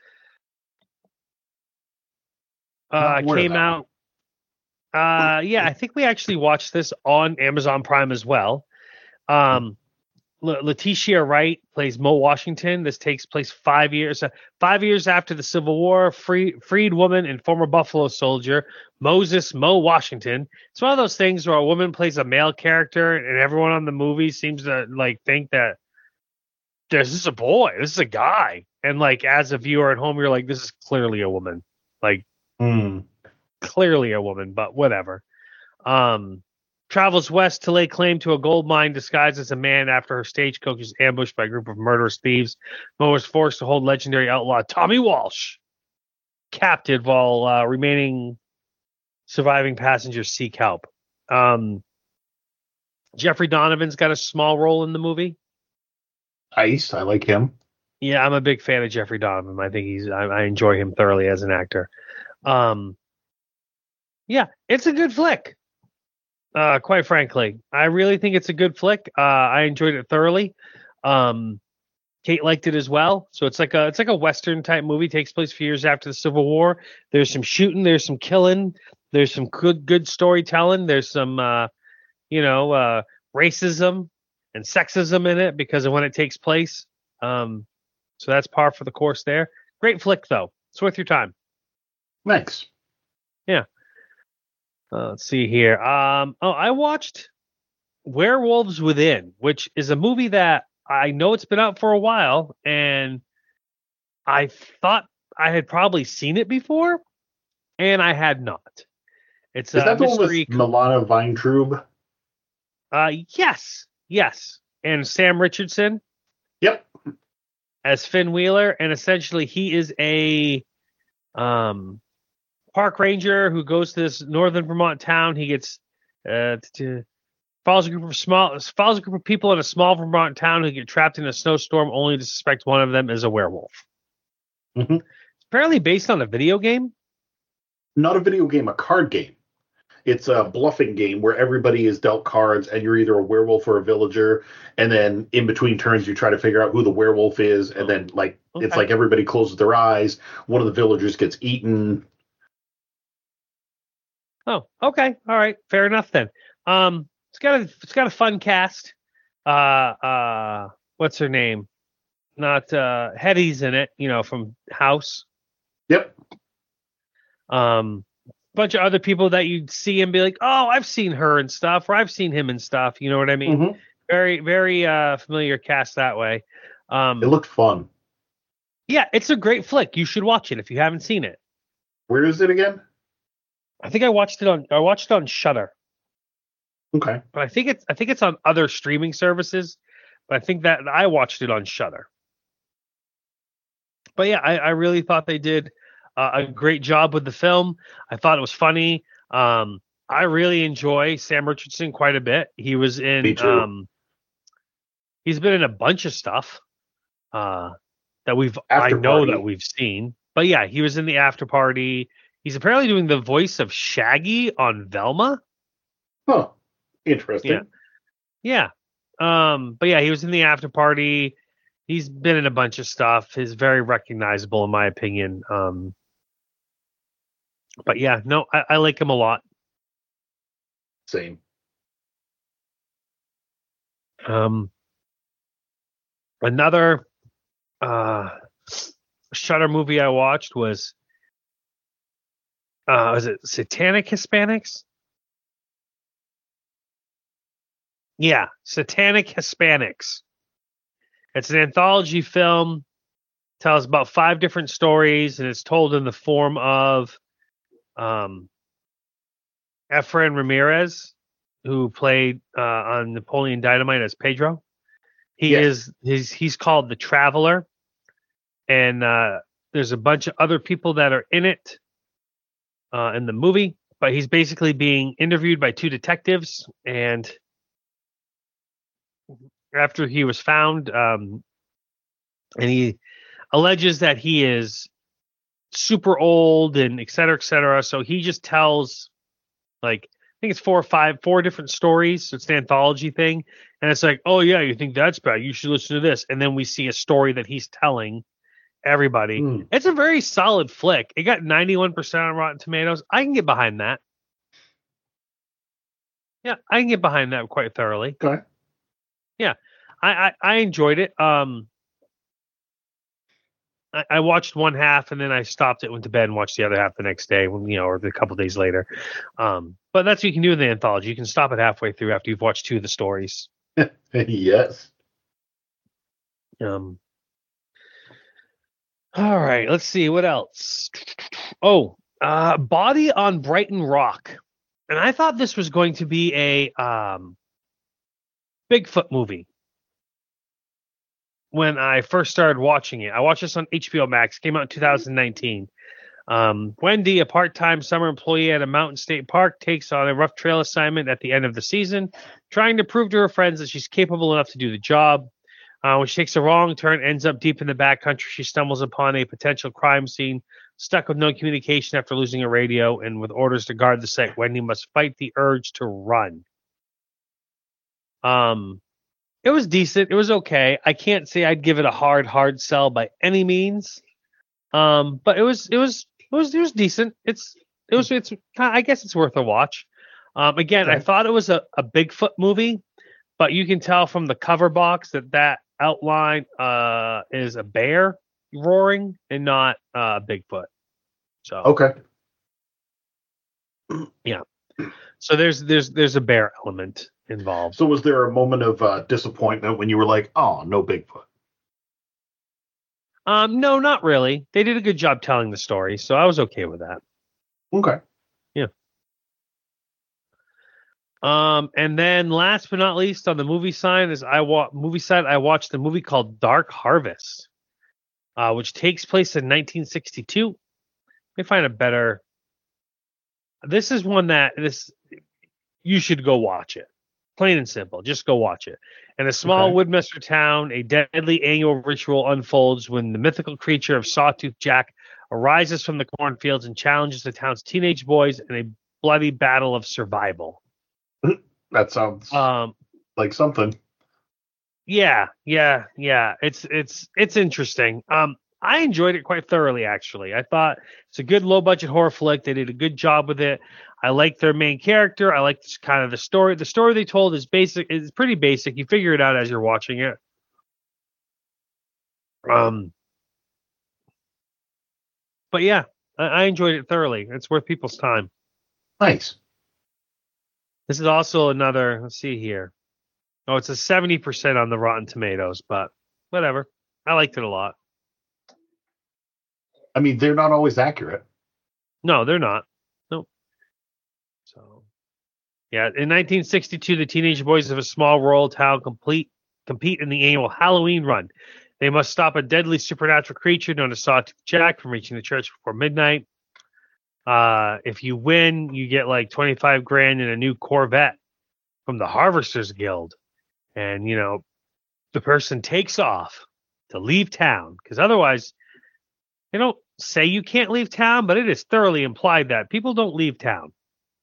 S3: Uh, came out. Uh, yeah, I think we actually watched this on Amazon Prime as well. Um, La- Letitia Wright plays Mo Washington. This takes place five years, uh, five years after the Civil War. Free, freed woman and former Buffalo soldier Moses Mo Washington. It's one of those things where a woman plays a male character, and everyone on the movie seems to like think that this is a boy, this is a guy, and like as a viewer at home, you're like, this is clearly a woman, like
S4: Mm.
S3: clearly a woman, but whatever. Um. Travels west to lay claim to a gold mine disguised as a man after her stagecoach is ambushed by a group of murderous thieves. Mo is forced to hold legendary outlaw Tommy Walsh captive while uh, remaining surviving passengers seek help. Um, Jeffrey Donovan's got a small role in the movie.
S4: Nice. I like him.
S3: Yeah, I'm a big fan of Jeffrey Donovan. I think he's I, I enjoy him thoroughly as an actor. Um, yeah, it's a good flick. Uh, quite frankly, I really think it's a good flick. Uh, I enjoyed it thoroughly. Um, Kate liked it as well. So it's like a it's like a Western type movie. Takes place a few years after the Civil War. There's some shooting. There's some killing. There's some good good storytelling. There's some uh, you know uh, racism and sexism in it because of when it takes place. Um, so that's par for the course there. Great flick though. It's worth your time.
S4: Thanks.
S3: Yeah. Uh, let's see here. Um, oh, I watched Werewolves Within, which is a movie that I know it's been out for a while, and I thought I had probably seen it before, and I had not. It's
S4: Is
S3: a
S4: that the one
S3: mystery.
S4: with Milana Weintraub?
S3: Uh, yes, yes, and Sam Richardson
S4: Yep.
S3: as Finn Wheeler, and essentially he is a um, park ranger who goes to this northern Vermont town. He gets uh, to follows a group of small follows a group of people in a small Vermont town who get trapped in a snowstorm, only to suspect one of them is a werewolf.
S4: Mm-hmm.
S3: It's apparently based on a video game.
S4: Not a video game, a card game. It's a bluffing game where everybody is dealt cards and you're either a werewolf or a villager. And then in between turns, you try to figure out who the werewolf is. And then like
S3: Okay.
S4: it's like everybody closes their eyes. One of the villagers gets eaten.
S3: Oh, okay, all right, fair enough then. Um, it's got a it's got a fun cast. Uh, uh, what's her name? Not uh, Hetty's in it, you know, from House.
S4: Yep.
S3: Um, bunch of other people that you'd see and be like, oh, I've seen her and stuff, or I've seen him and stuff. You know what I mean?
S4: Mm-hmm.
S3: Very, very uh, familiar cast that way. Um,
S4: It looked fun.
S3: yeah, it's a great flick. You should watch it if you haven't seen it.
S4: Where is it again?
S3: I think I watched it on I watched it on Shudder,
S4: Okay.
S3: but I think it's I think it's on other streaming services. But I think that I watched it on Shudder. But yeah, I, I really thought they did uh, a great job with the film. I thought it was funny. Um, I really enjoy Sam Richardson quite a bit. He was in.
S4: Me too.
S3: Um, he's been in a bunch of stuff uh, that we've
S4: After
S3: I know
S4: Party.
S3: that we've seen. But yeah, he was in the After Party. He's apparently doing the voice of Shaggy on Velma.
S4: Huh. Interesting.
S3: Yeah. Yeah. Um, but yeah, he was in the After Party. He's been in a bunch of stuff. He's very recognizable in my opinion. Um, but yeah, no, I, I like him a lot.
S4: Same.
S3: Um, another uh, Shudder movie I watched was uh, was it Satanic Hispanics? Yeah, Satanic Hispanics. It's an anthology film. Tells about five different stories, and it's told in the form of um, Efrain Ramirez, who played uh, on Napoleon Dynamite as Pedro. He
S4: Yes.
S3: is he's he's called the Traveler, and uh, there's a bunch of other people that are in it uh, in the movie. But he's basically being interviewed by two detectives, and after he was found, um, and he alleges that he is super old and et cetera, et cetera. So he just tells, like, I think it's four or five, four different stories. So it's an anthology thing. And it's like, oh, yeah, you think that's bad. You should listen to this. And then we see a story that he's telling everybody.
S4: Mm.
S3: It's a very solid flick. It got ninety-one percent on Rotten Tomatoes. I can get behind that. Yeah, I can get behind that quite thoroughly.
S4: Okay.
S3: Yeah, I, I, I enjoyed it. Um, I, I watched one half and then I stopped it, went to bed, and watched the other half the next day. When you know, or a couple days later. Um, but that's what you can do in the anthology. You can stop it halfway through after you've watched two of the stories.
S4: Yes.
S3: Um. All right, let's see what else. Oh, uh, Body on Brighton Rock, and I thought this was going to be a um. Bigfoot movie. When I first started watching it, I watched this on H B O Max. Came out in two thousand nineteen. Um, Wendy, a part-time summer employee at a mountain state park, takes on a rough trail assignment at the end of the season, trying to prove to her friends that she's capable enough to do the job. Uh, when she takes a wrong turn, ends up deep in the backcountry, she stumbles upon a potential crime scene. Stuck with no communication after losing a radio, and with orders to guard the site, Wendy must fight the urge to run. Um, it was decent. It was okay. I can't say I'd give it a hard, hard sell by any means. Um, but it was, it was, it was, it was decent. It's, it was, it's, I guess it's worth a watch. Um, again,
S4: Okay.
S3: I thought it was a, a Bigfoot movie, but you can tell from the cover box that that outline, uh, is a bear roaring and not, uh, Bigfoot. So,
S4: Okay.
S3: so there's, there's, there's a bear element involved.
S4: So was there a moment of uh, disappointment when you were like, oh, no Bigfoot?
S3: Um, no, not really. They did a good job telling the story, so I was okay with that.
S4: Okay.
S3: Um, and then last but not least on the movie side is I wa- movie side I watched a movie called Dark Harvest, uh, which takes place in nineteen sixty-two. Let me find a better. This is one that this you should go watch it. Plain and simple, just go watch it. In a small
S4: Okay.
S3: Woodminster town, a deadly annual ritual unfolds when the mythical creature of Sawtooth Jack arises from the cornfields and challenges the town's teenage boys in a bloody battle of survival.
S4: That sounds
S3: Um,
S4: like something.
S3: Yeah, yeah, yeah. It's it's it's interesting. Um, I enjoyed it quite thoroughly, actually. I thought it's a good low budget horror flick. They did a good job with it. I like their main character. I like this kind of the story. The story they told is basic. Is pretty basic. You figure it out as you're watching it. Um, but yeah, I, I enjoyed it thoroughly. It's worth people's time.
S4: Nice.
S3: This is also another. Let's see here. Oh, it's a seventy percent on the Rotten Tomatoes, but whatever. I liked it a lot.
S4: I mean, they're not always accurate.
S3: No, they're not. Nope. So, yeah, in nineteen sixty-two, the teenage boys of a small rural town complete compete in the annual Halloween run. They must stop a deadly supernatural creature known as Sawtooth Jack from reaching the church before midnight. Uh, if you win, you get like twenty-five grand and a new Corvette from the Harvesters Guild. And, you know, the person takes off to leave town because otherwise they don't say you can't leave town, but it is thoroughly implied that people don't leave town.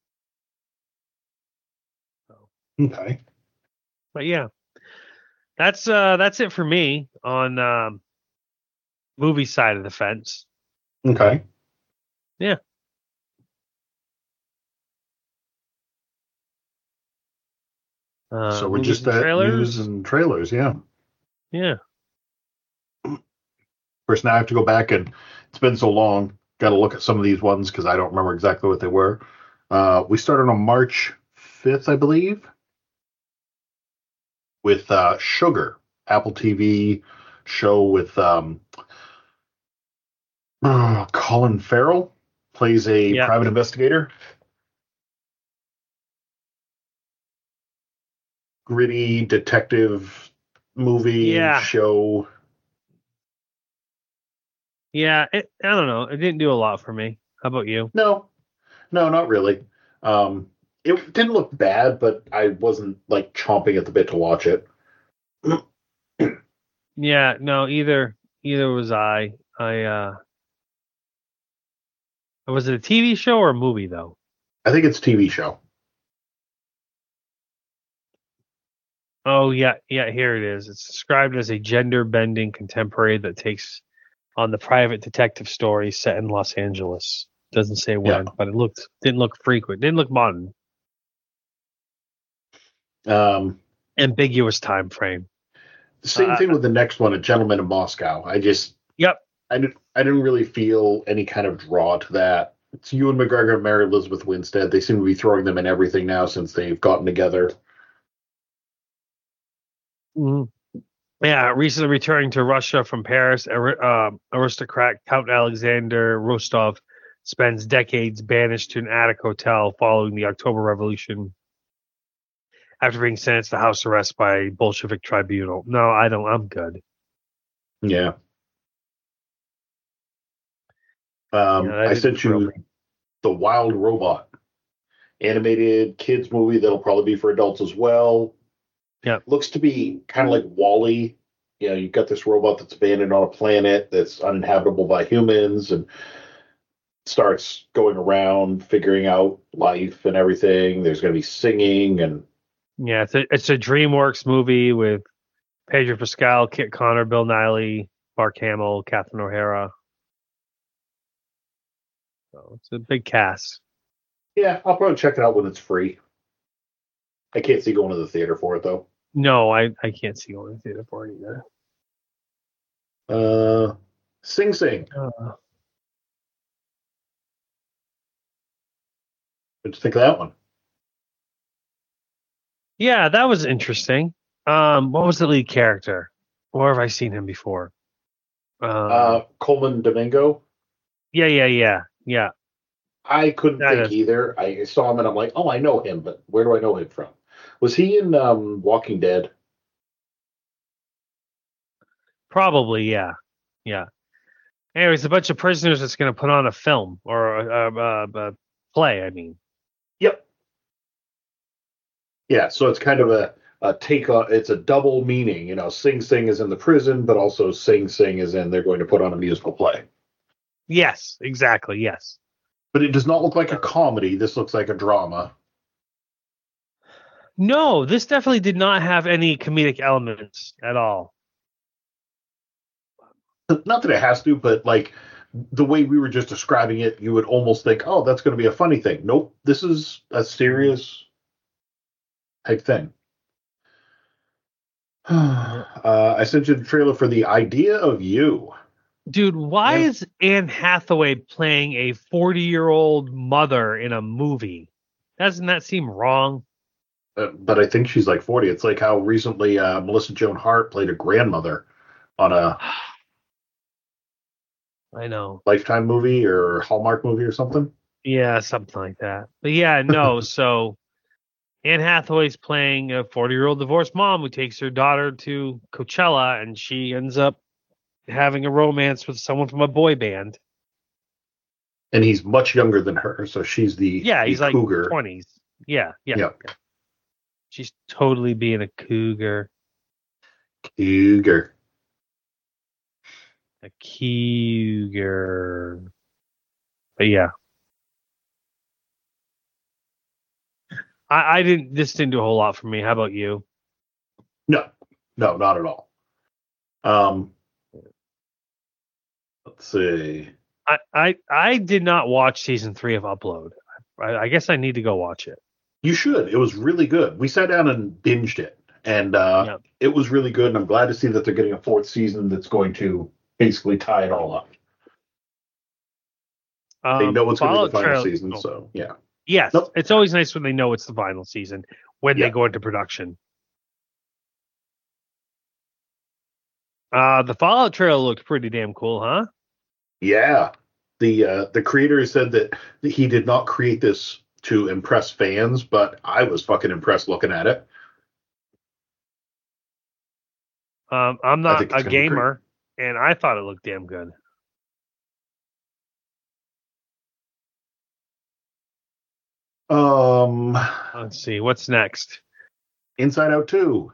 S4: Okay.
S3: But yeah, that's uh, that's it for me on um, movie side of the fence.
S4: Okay.
S3: Yeah. Uh,
S4: so we're
S3: movies
S4: just
S3: and
S4: at
S3: trailers.
S4: news and trailers, yeah.
S3: Yeah.
S4: Of course, now I have to go back and it's been so long. Got to look at some of these ones because I don't remember exactly what they were. Uh, we started on March fifth, I believe, with uh, Sugar, Apple T V show with um, uh, Colin Farrell plays a
S3: Yeah.
S4: private investigator. Gritty detective movie
S3: Yeah.
S4: show.
S3: Yeah. It, I don't know. It didn't do a lot for me. How about you?
S4: No, no, not really. Um, it didn't look bad, but I wasn't like chomping at the bit to watch it.
S3: Yeah. No. Either. Either was I. I. uh Was it a T V show or a movie though?
S4: I think it's a T V show.
S3: Oh yeah, yeah. Here it is. It's described as a gender-bending contemporary that takes on the private detective story set in Los Angeles. Doesn't say when,
S4: Yeah.
S3: but it looked didn't look frequent. Didn't look modern.
S4: Um,
S3: Ambiguous time frame.
S4: same
S3: Uh,
S4: thing with the next one, A Gentleman in Moscow. I just,
S3: Yep.
S4: I didn't, I didn't really feel any kind of draw to that. It's Ewan McGregor and Mary Elizabeth Winstead. They seem to be throwing them in everything now since they've gotten together.
S3: Mhm. Yeah. Recently returning to Russia from Paris, ar- uh, aristocrat Count Alexander Rostov spends decades banished to an attic hotel following the October Revolution. After being sentenced to house arrest by a Bolshevik tribunal. No, I don't. I'm good.
S4: Yeah. Um,
S3: Yeah, that
S4: I
S3: didn't
S4: sent
S3: thrill
S4: you
S3: me.
S4: The Wild Robot, animated kids movie that'll probably be for adults as well.
S3: Yeah.
S4: Looks to be kind of like Wall-E. You know, you've got this robot that's abandoned on a planet that's uninhabitable by humans and starts going around figuring out life and everything. There's going to be singing and
S3: Yeah, it's a it's a DreamWorks movie with Pedro Pascal, Kit Connor, Bill Nighy, Mark Hamill, Catherine O'Hara. So it's a big cast.
S4: yeah, I'll probably check it out when it's free. I can't see going to the theater for it though.
S3: No, I, I can't see going to the theater for it either.
S4: Uh, Sing Sing.
S3: Uh,
S4: What'd you think of that one?
S3: yeah, that was interesting. Um, what was the lead character? Where have I seen him before? Um,
S4: Uh, Coleman Domingo.
S3: yeah, yeah, yeah, yeah.
S4: I couldn't
S3: That
S4: think
S3: is-
S4: either. I saw him and I'm like, oh, I know him, but where do I know him from? Was he in um, Walking Dead?
S3: Probably, yeah. Yeah. Anyways, a bunch of prisoners that's going to put on a film or a, a, a, a play, I mean.
S4: Yep. Yeah, so it's kind of a, a take on, it's a double meaning. You know, Sing Sing is in the prison, but also Sing Sing is in, they're going to put on a musical play.
S3: Yes, exactly, yes.
S4: But it does not look like a comedy. This looks like a drama.
S3: No, this definitely did not have any comedic elements at all.
S4: Not that it has to, but like the way we were just describing it, you would almost think, oh, that's going to be a funny thing. Nope, this is a serious type thing. uh, I sent you the trailer for The Idea of You.
S3: Dude, why
S4: Yeah.
S3: is Anne Hathaway playing a forty-year-old mother in a movie? Doesn't that seem wrong?
S4: Uh, but I think she's like forty. It's like how recently uh, Melissa Joan Hart played a grandmother on a
S3: I know.
S4: Lifetime movie or Hallmark movie or something.
S3: Yeah, something like that. But yeah, no, so Anne Hathaway's playing a forty-year-old divorced mom who takes her daughter to Coachella, and she ends up having a romance with someone from a boy band.
S4: And he's much younger than her, so she's the
S3: Yeah,
S4: the
S3: he's like
S4: cougar.
S3: twenties. Yeah, yeah.
S4: Yep.
S3: She's totally being a cougar.
S4: Cougar.
S3: A cougar. But yeah. I, I didn't this didn't do a whole lot for me. How about you?
S4: No, no, not at all. Um, let's see.
S3: I, I, I did not watch season three of Upload. I, I guess I need to go watch it.
S4: You should. It was really good. We sat down and binged it, and uh,
S3: Yep.
S4: it was really good. And I'm glad to see that they're getting a fourth season that's going to basically tie it all up.
S3: Um,
S4: They know it's going to be the
S3: Fallout
S4: final
S3: Trail-
S4: season,
S3: oh,
S4: so yeah.
S3: Yes,
S4: Nope.
S3: it's always nice when they know it's the final season when
S4: Yeah.
S3: they go into production. Uh, the Fallout trailer looked pretty damn cool, huh?
S4: Yeah. The uh, the creator said that he did not create this to impress fans, but I was fucking impressed looking at it.
S3: Um, I'm
S4: I
S3: not
S4: think it's
S3: a
S4: gonna be great.
S3: gamer, and I thought it looked damn good.
S4: Um,
S3: Let's see, what's next?
S4: Inside Out two.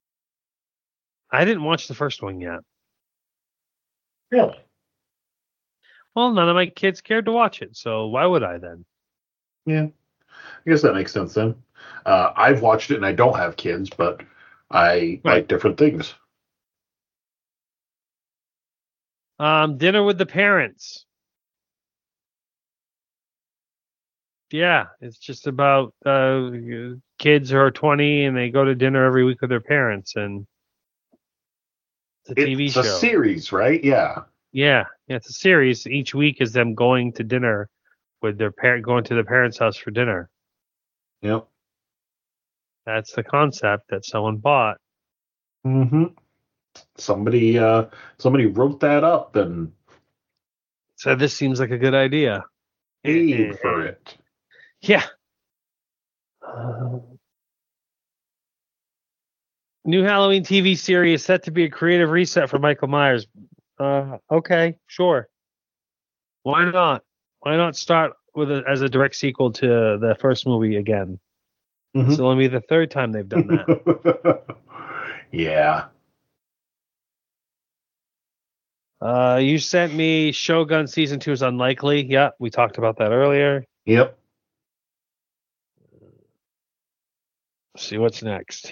S3: I didn't watch the first one yet.
S4: Really?
S3: Well, none of my kids cared to watch it, so why would I then?
S4: Yeah. I guess that makes sense then. Uh, I've watched it and I don't have kids, but I
S3: Right.
S4: like different things.
S3: Um, Dinner with the Parents. Yeah, it's just about uh, kids who are twenty and they go to dinner every week with their parents, and it's a T V
S4: It's
S3: show.
S4: a series, right? Yeah.
S3: Yeah, yeah, it's a series. Each week is them going to dinner with their parent, going to their parents' house for dinner.
S4: Yep.
S3: That's the concept that someone bought.
S4: Mm-hmm. Somebody, uh, somebody wrote that up and
S3: So this seems like a good idea.
S4: paid for it.
S3: Yeah. Uh, new Halloween T V series set to be a creative reset for Michael Myers. Uh, okay, sure. Why not? Why not start with a, as a direct sequel to the first movie again?
S4: Mhm.
S3: It's only the third time they've done that.
S4: Yeah.
S3: uh, you sent me Shogun season two is unlikely. Yeah, we talked about that earlier.
S4: Yep.
S3: Let's see what's next.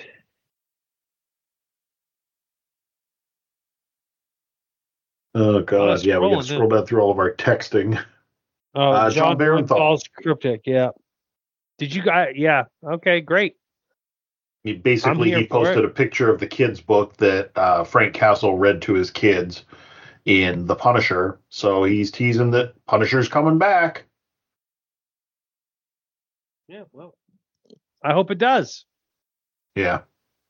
S4: Oh god.
S3: it's
S4: Yeah, we got
S3: rolling,
S4: to scroll down through all of our texting.
S3: Oh,
S4: Uh, John Barenthal.
S3: Barenthal's Cryptic. Yeah. Did you guys? Yeah. Okay. Great.
S4: He basically
S3: here
S4: he
S3: for
S4: posted
S3: it.
S4: a picture of the kids' book that uh, Frank Castle read to his kids in The Punisher. So he's teasing that Punisher's coming back.
S3: Yeah. Well, I hope it does.
S4: Yeah.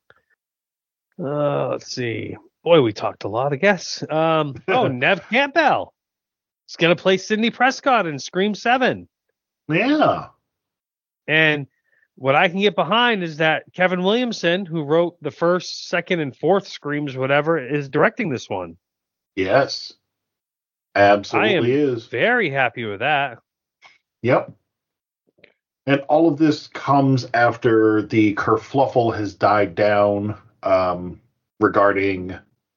S3: Uh, let's see. Boy, we talked a lot, I guess. Um, oh, Nev Campbell. He's gonna play Sidney Prescott in Scream Seven.
S4: Yeah.
S3: And what I can get behind is that Kevin Williamson, who wrote the first, second, and fourth Screams, whatever, is directing this one.
S4: Yes. Absolutely
S3: I am
S4: is.
S3: very happy with that.
S4: Yep. And all of this comes after the kerfluffle has died down um, regarding,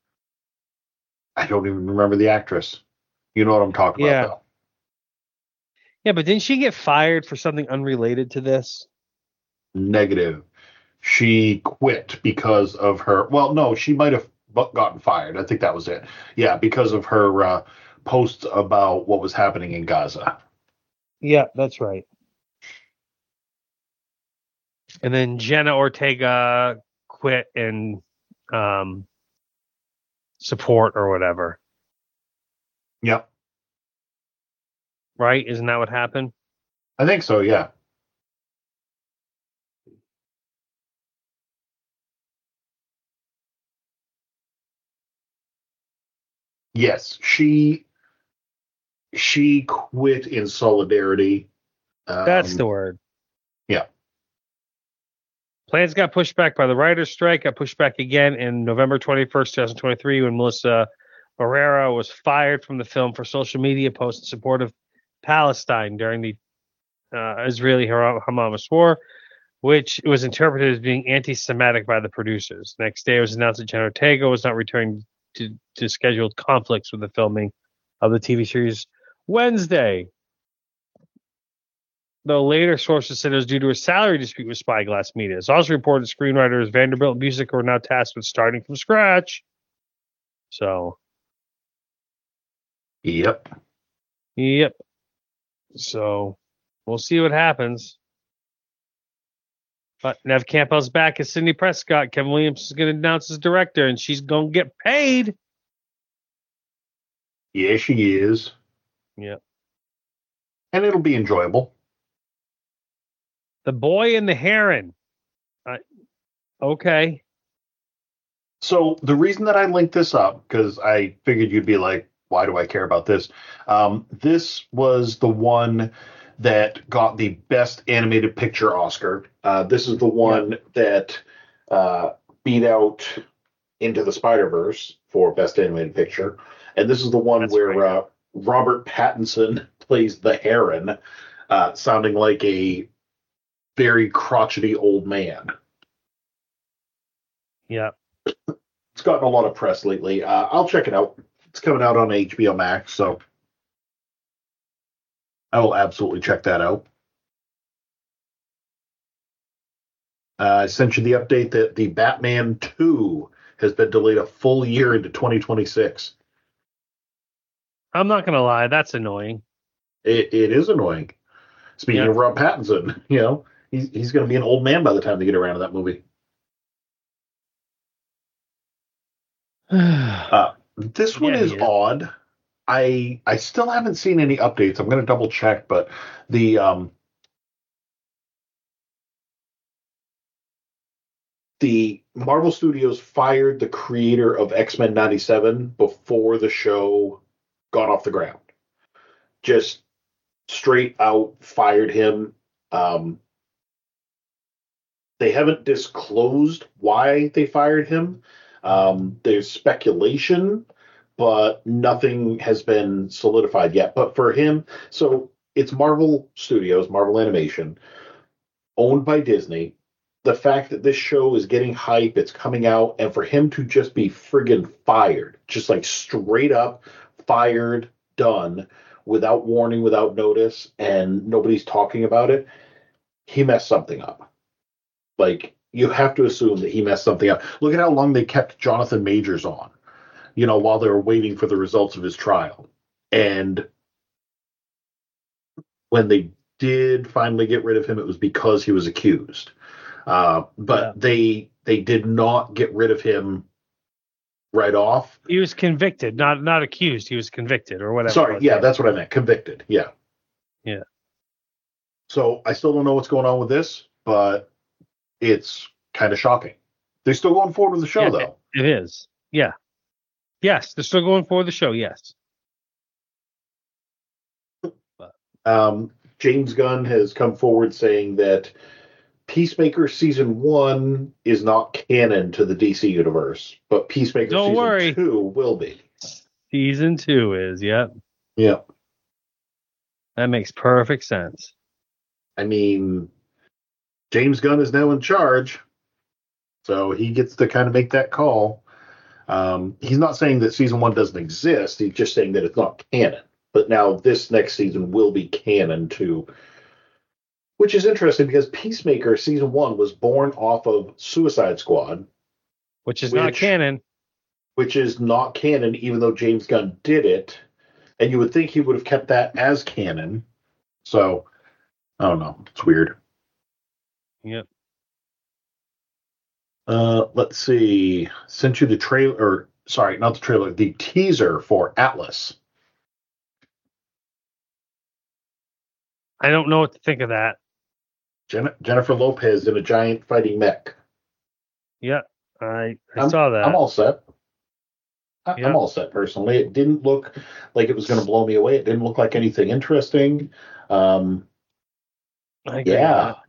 S4: I don't even remember the actress. You know what I'm talking
S3: Yeah.
S4: about, though.
S3: Yeah, but didn't she get fired for something unrelated to this?
S4: Negative. She quit because of her. Well, no, she might have gotten fired. I think that was it. Yeah, because of her uh, posts about what was happening in Gaza.
S3: Yeah, that's right. And then Jenna Ortega quit and um, support or whatever.
S4: Yep.
S3: Right? Isn't that what happened?
S4: I think so, yeah. Yes, she she quit in solidarity. Um,
S3: That's the word.
S4: Yeah.
S3: Plans got pushed back by the writer's strike, got pushed back again in November twenty-first, twenty twenty-three, when Melissa Barrera was fired from the film for social media posts in support of Palestine during the uh, Israeli-Hamas war, which was interpreted as being anti-Semitic by the producers. The next day, it was announced that Jenna Ortega was not returning to, to scheduled conflicts with the filming of the T V series Wednesday. Though later sources said it was due to a salary dispute with Spyglass Media. It's also reported screenwriters Vanderbilt Music were now tasked with starting from scratch. So,
S4: Yep.
S3: yep. So, we'll see what happens. But Nev Campbell's back as Sidney Prescott. Kevin Williams is going to announce as director, and she's going to get paid.
S4: Yeah, she is.
S3: Yep.
S4: And it'll be enjoyable.
S3: The Boy and the Heron. Uh, okay.
S4: So the reason that I linked this up, because I figured you'd be like, why do I care about this? Um, this was the one that got the Best Animated Picture Oscar. Uh, this is the one yeah. that uh, beat out Into the Spider-Verse for Best Animated Picture. And this is the one That's where right. uh, Robert Pattinson plays the Heron, uh, sounding like a very crotchety old man.
S3: Yeah.
S4: It's gotten a lot of press lately. Uh, I'll check it out. It's coming out on H B O Max, so I will absolutely check that out. Uh, I sent you the update that the Batman two has been delayed a full year into twenty twenty-six.
S3: I'm not going to lie. That's annoying.
S4: It, it is annoying. Speaking yeah. of Rob Pattinson, you know, he's, he's going to be an old man by the time they get around to that movie. uh, this one yeah, is odd. I I still haven't seen any updates. I'm going to double check, but the um, the Marvel Studios fired the creator of X-Men ninety-seven before the show got off the ground. Just straight out fired him. Um, they haven't disclosed why they fired him. Um, there's speculation, but nothing has been solidified yet. But for him, so it's Marvel Studios, Marvel Animation, owned by Disney. The fact that this show is getting hype, it's coming out, and for him to just be friggin' fired, just like straight up fired, done, without warning, without notice, and nobody's talking about it, he messed something up. Like, you have to assume that he messed something up. Look at how long they kept Jonathan Majors on, you know, while they were waiting for the results of his trial. And when they did finally get rid of him, it was because he was accused. Uh, but yeah. they they did not get rid of him right off.
S3: He was convicted, not not accused. He was convicted or whatever.
S4: Sorry, yeah, that's what I meant. Convicted, yeah.
S3: Yeah.
S4: So I still don't know what's going on with this, but it's kind of shocking. They're still going forward with the show,
S3: yeah,
S4: though.
S3: It is. Yeah. Yes, they're still going forward with the show, yes.
S4: Um, James Gunn has come forward saying that Peacemaker Season one is not canon to the D C universe, but Peacemaker
S3: Don't
S4: Season
S3: worry.
S4: two will be.
S3: Season two is, yep.
S4: Yeah.
S3: That makes perfect sense.
S4: I mean, James Gunn is now in charge, so he gets to kind of make that call. Um, he's not saying that Season one doesn't exist, he's just saying that it's not canon. But now this next season will be canon too. Which is interesting because Peacemaker Season one was born off of Suicide Squad.
S3: Which is
S4: which,
S3: not canon.
S4: Which is not canon, even though James Gunn did it. And you would think he would have kept that as canon. So, I don't know. It's weird.
S3: Yep.
S4: Uh, let's see. Sent you the trailer, or sorry, not the trailer, the teaser for Atlas.
S3: I don't know what to think of that.
S4: Jen- Jennifer Lopez in a giant fighting mech.
S3: Yeah, I, I
S4: I'm,
S3: saw that.
S4: I'm all set. I,
S3: Yeah.
S4: I'm all set personally. It didn't look like it was going to blow me away. It didn't look like anything interesting. Um,
S3: I agree
S4: yeah.
S3: with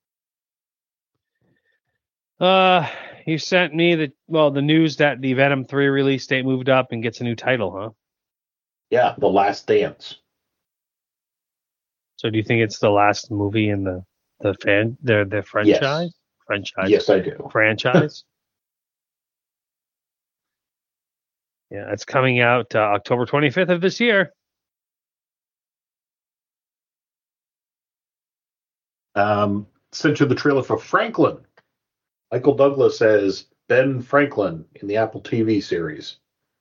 S3: that. Uh, you sent me the well the news that the Venom three release date moved up and gets a new title, huh?
S4: Yeah, The Last Dance.
S3: So do you think it's the last movie in the the fan the the franchise?
S4: Yes.
S3: Franchise.
S4: Yes, I do.
S3: Franchise. Yeah, it's coming out uh, October twenty-fifth of this year.
S4: Um, sent you the trailer for Franklin. Michael Douglas as Ben Franklin in the Apple T V series.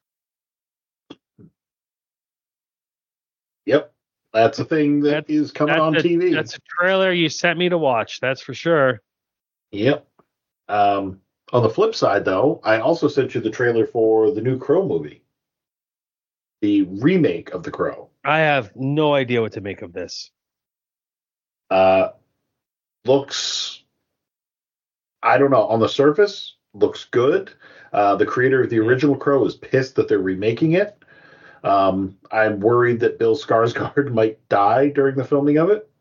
S4: Yep, that's a thing that
S3: That's-
S4: is coming
S3: That's
S4: on
S3: a,
S4: T V.
S3: That's a trailer you sent me to watch. That's for sure.
S4: Yep. Um, on the flip side, though, I also sent you the trailer for the new Crow movie, the remake of The Crow.
S3: I have no idea what to make of this.
S4: Uh, looks, I don't know, on the surface, looks good. Uh, the creator of the original Crow is pissed that they're remaking it. Um, I'm worried that Bill Skarsgård might die during the filming of it.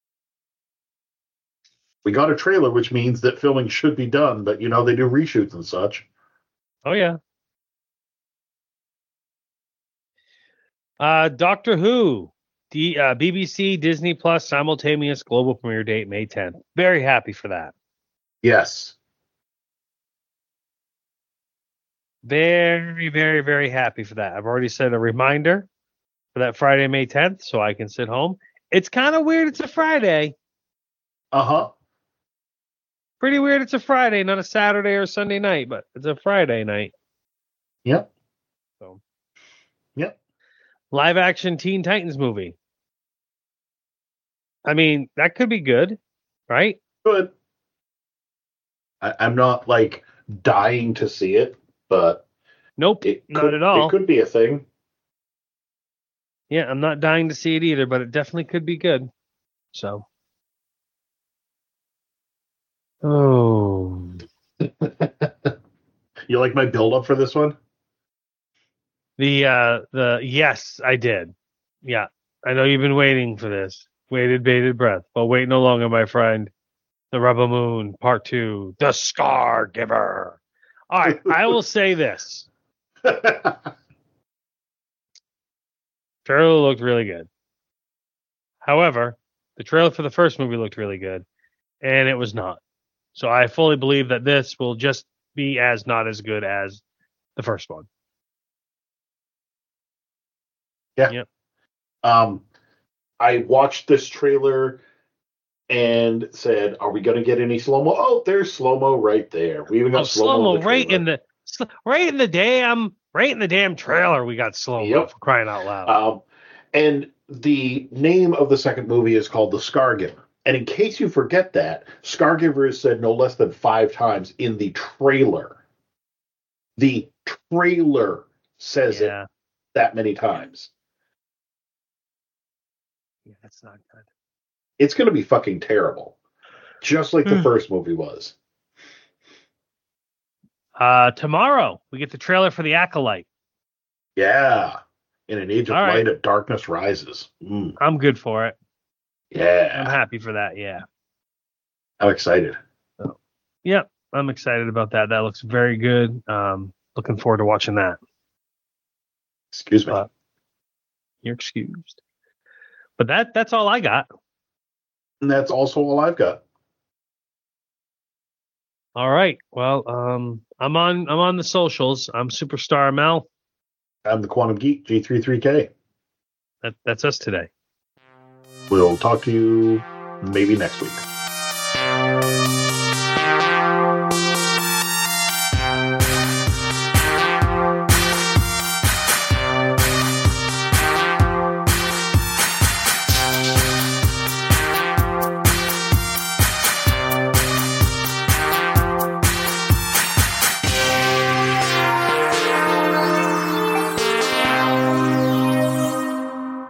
S4: We got a trailer, which means that filming should be done, but you know they do reshoots and such.
S3: Oh yeah. Uh, Doctor Who, the uh, B B C Disney Plus simultaneous global premiere date May tenth. Very happy for that.
S4: Yes.
S3: Very, very, very happy for that. I've already set a reminder for that Friday, May tenth, so I can sit home. It's kind of weird. It's a Friday.
S4: Uh huh.
S3: Pretty weird. It's a Friday, not a Saturday or Sunday night, but it's a Friday night.
S4: Yep.
S3: So,
S4: Yep.
S3: live action Teen Titans movie. I mean, that could be good, right?
S4: Good. I, I'm not like dying to see it, but
S3: Nope,
S4: it
S3: not
S4: could,
S3: at all.
S4: It could be a thing.
S3: Yeah, I'm not dying to see it either, but it definitely could be good. So, oh,
S4: You like my build up for this one?
S3: the uh, the yes, I did. Yeah, I know you've been waiting for this. Waited, bated breath. Well, wait no longer, my friend. The Rebel Moon, Part Two, The Scar Giver. All right, I will say this. Trailer looked really good. However, the trailer for the first movie looked really good, and it was not. So I fully believe that this will just be as not as good as the first one.
S4: Yeah.
S3: Yep.
S4: Um, I watched this trailer and said, "Are we going to get any slow mo?" Oh, there's slow mo right there. We even got
S3: Oh,
S4: slow
S3: slow
S4: mo
S3: mo right in the sl- right in the damn right in the damn trailer. We got slow mo
S4: Yep.
S3: for crying out loud.
S4: Um, and the name of the second movie is called The Scargiver. And in case you forget that, Scargiver is said no less than five times in the trailer. The trailer says
S3: yeah,
S4: it that many times.
S3: yeah, that's not good.
S4: It's going to be fucking terrible. Just like the first movie was.
S3: Uh, tomorrow we get the trailer for The Acolyte.
S4: Yeah. In an age of
S3: All right.
S4: light, of darkness rises. Mm.
S3: I'm good for it.
S4: Yeah.
S3: I'm happy for that. Yeah.
S4: I'm excited.
S3: So, yeah, I'm excited about that. That looks very good. Um, looking forward to watching that.
S4: Excuse me.
S3: Uh, you're excused. But that that's all I got.
S4: And that's also all I've got.
S3: All right. Well, um, I'm on I'm on the socials. I'm Superstar Mel.
S4: I'm the Quantum Geek, G thirty-three K.
S3: That, that's us today.
S4: We'll talk to you maybe next week.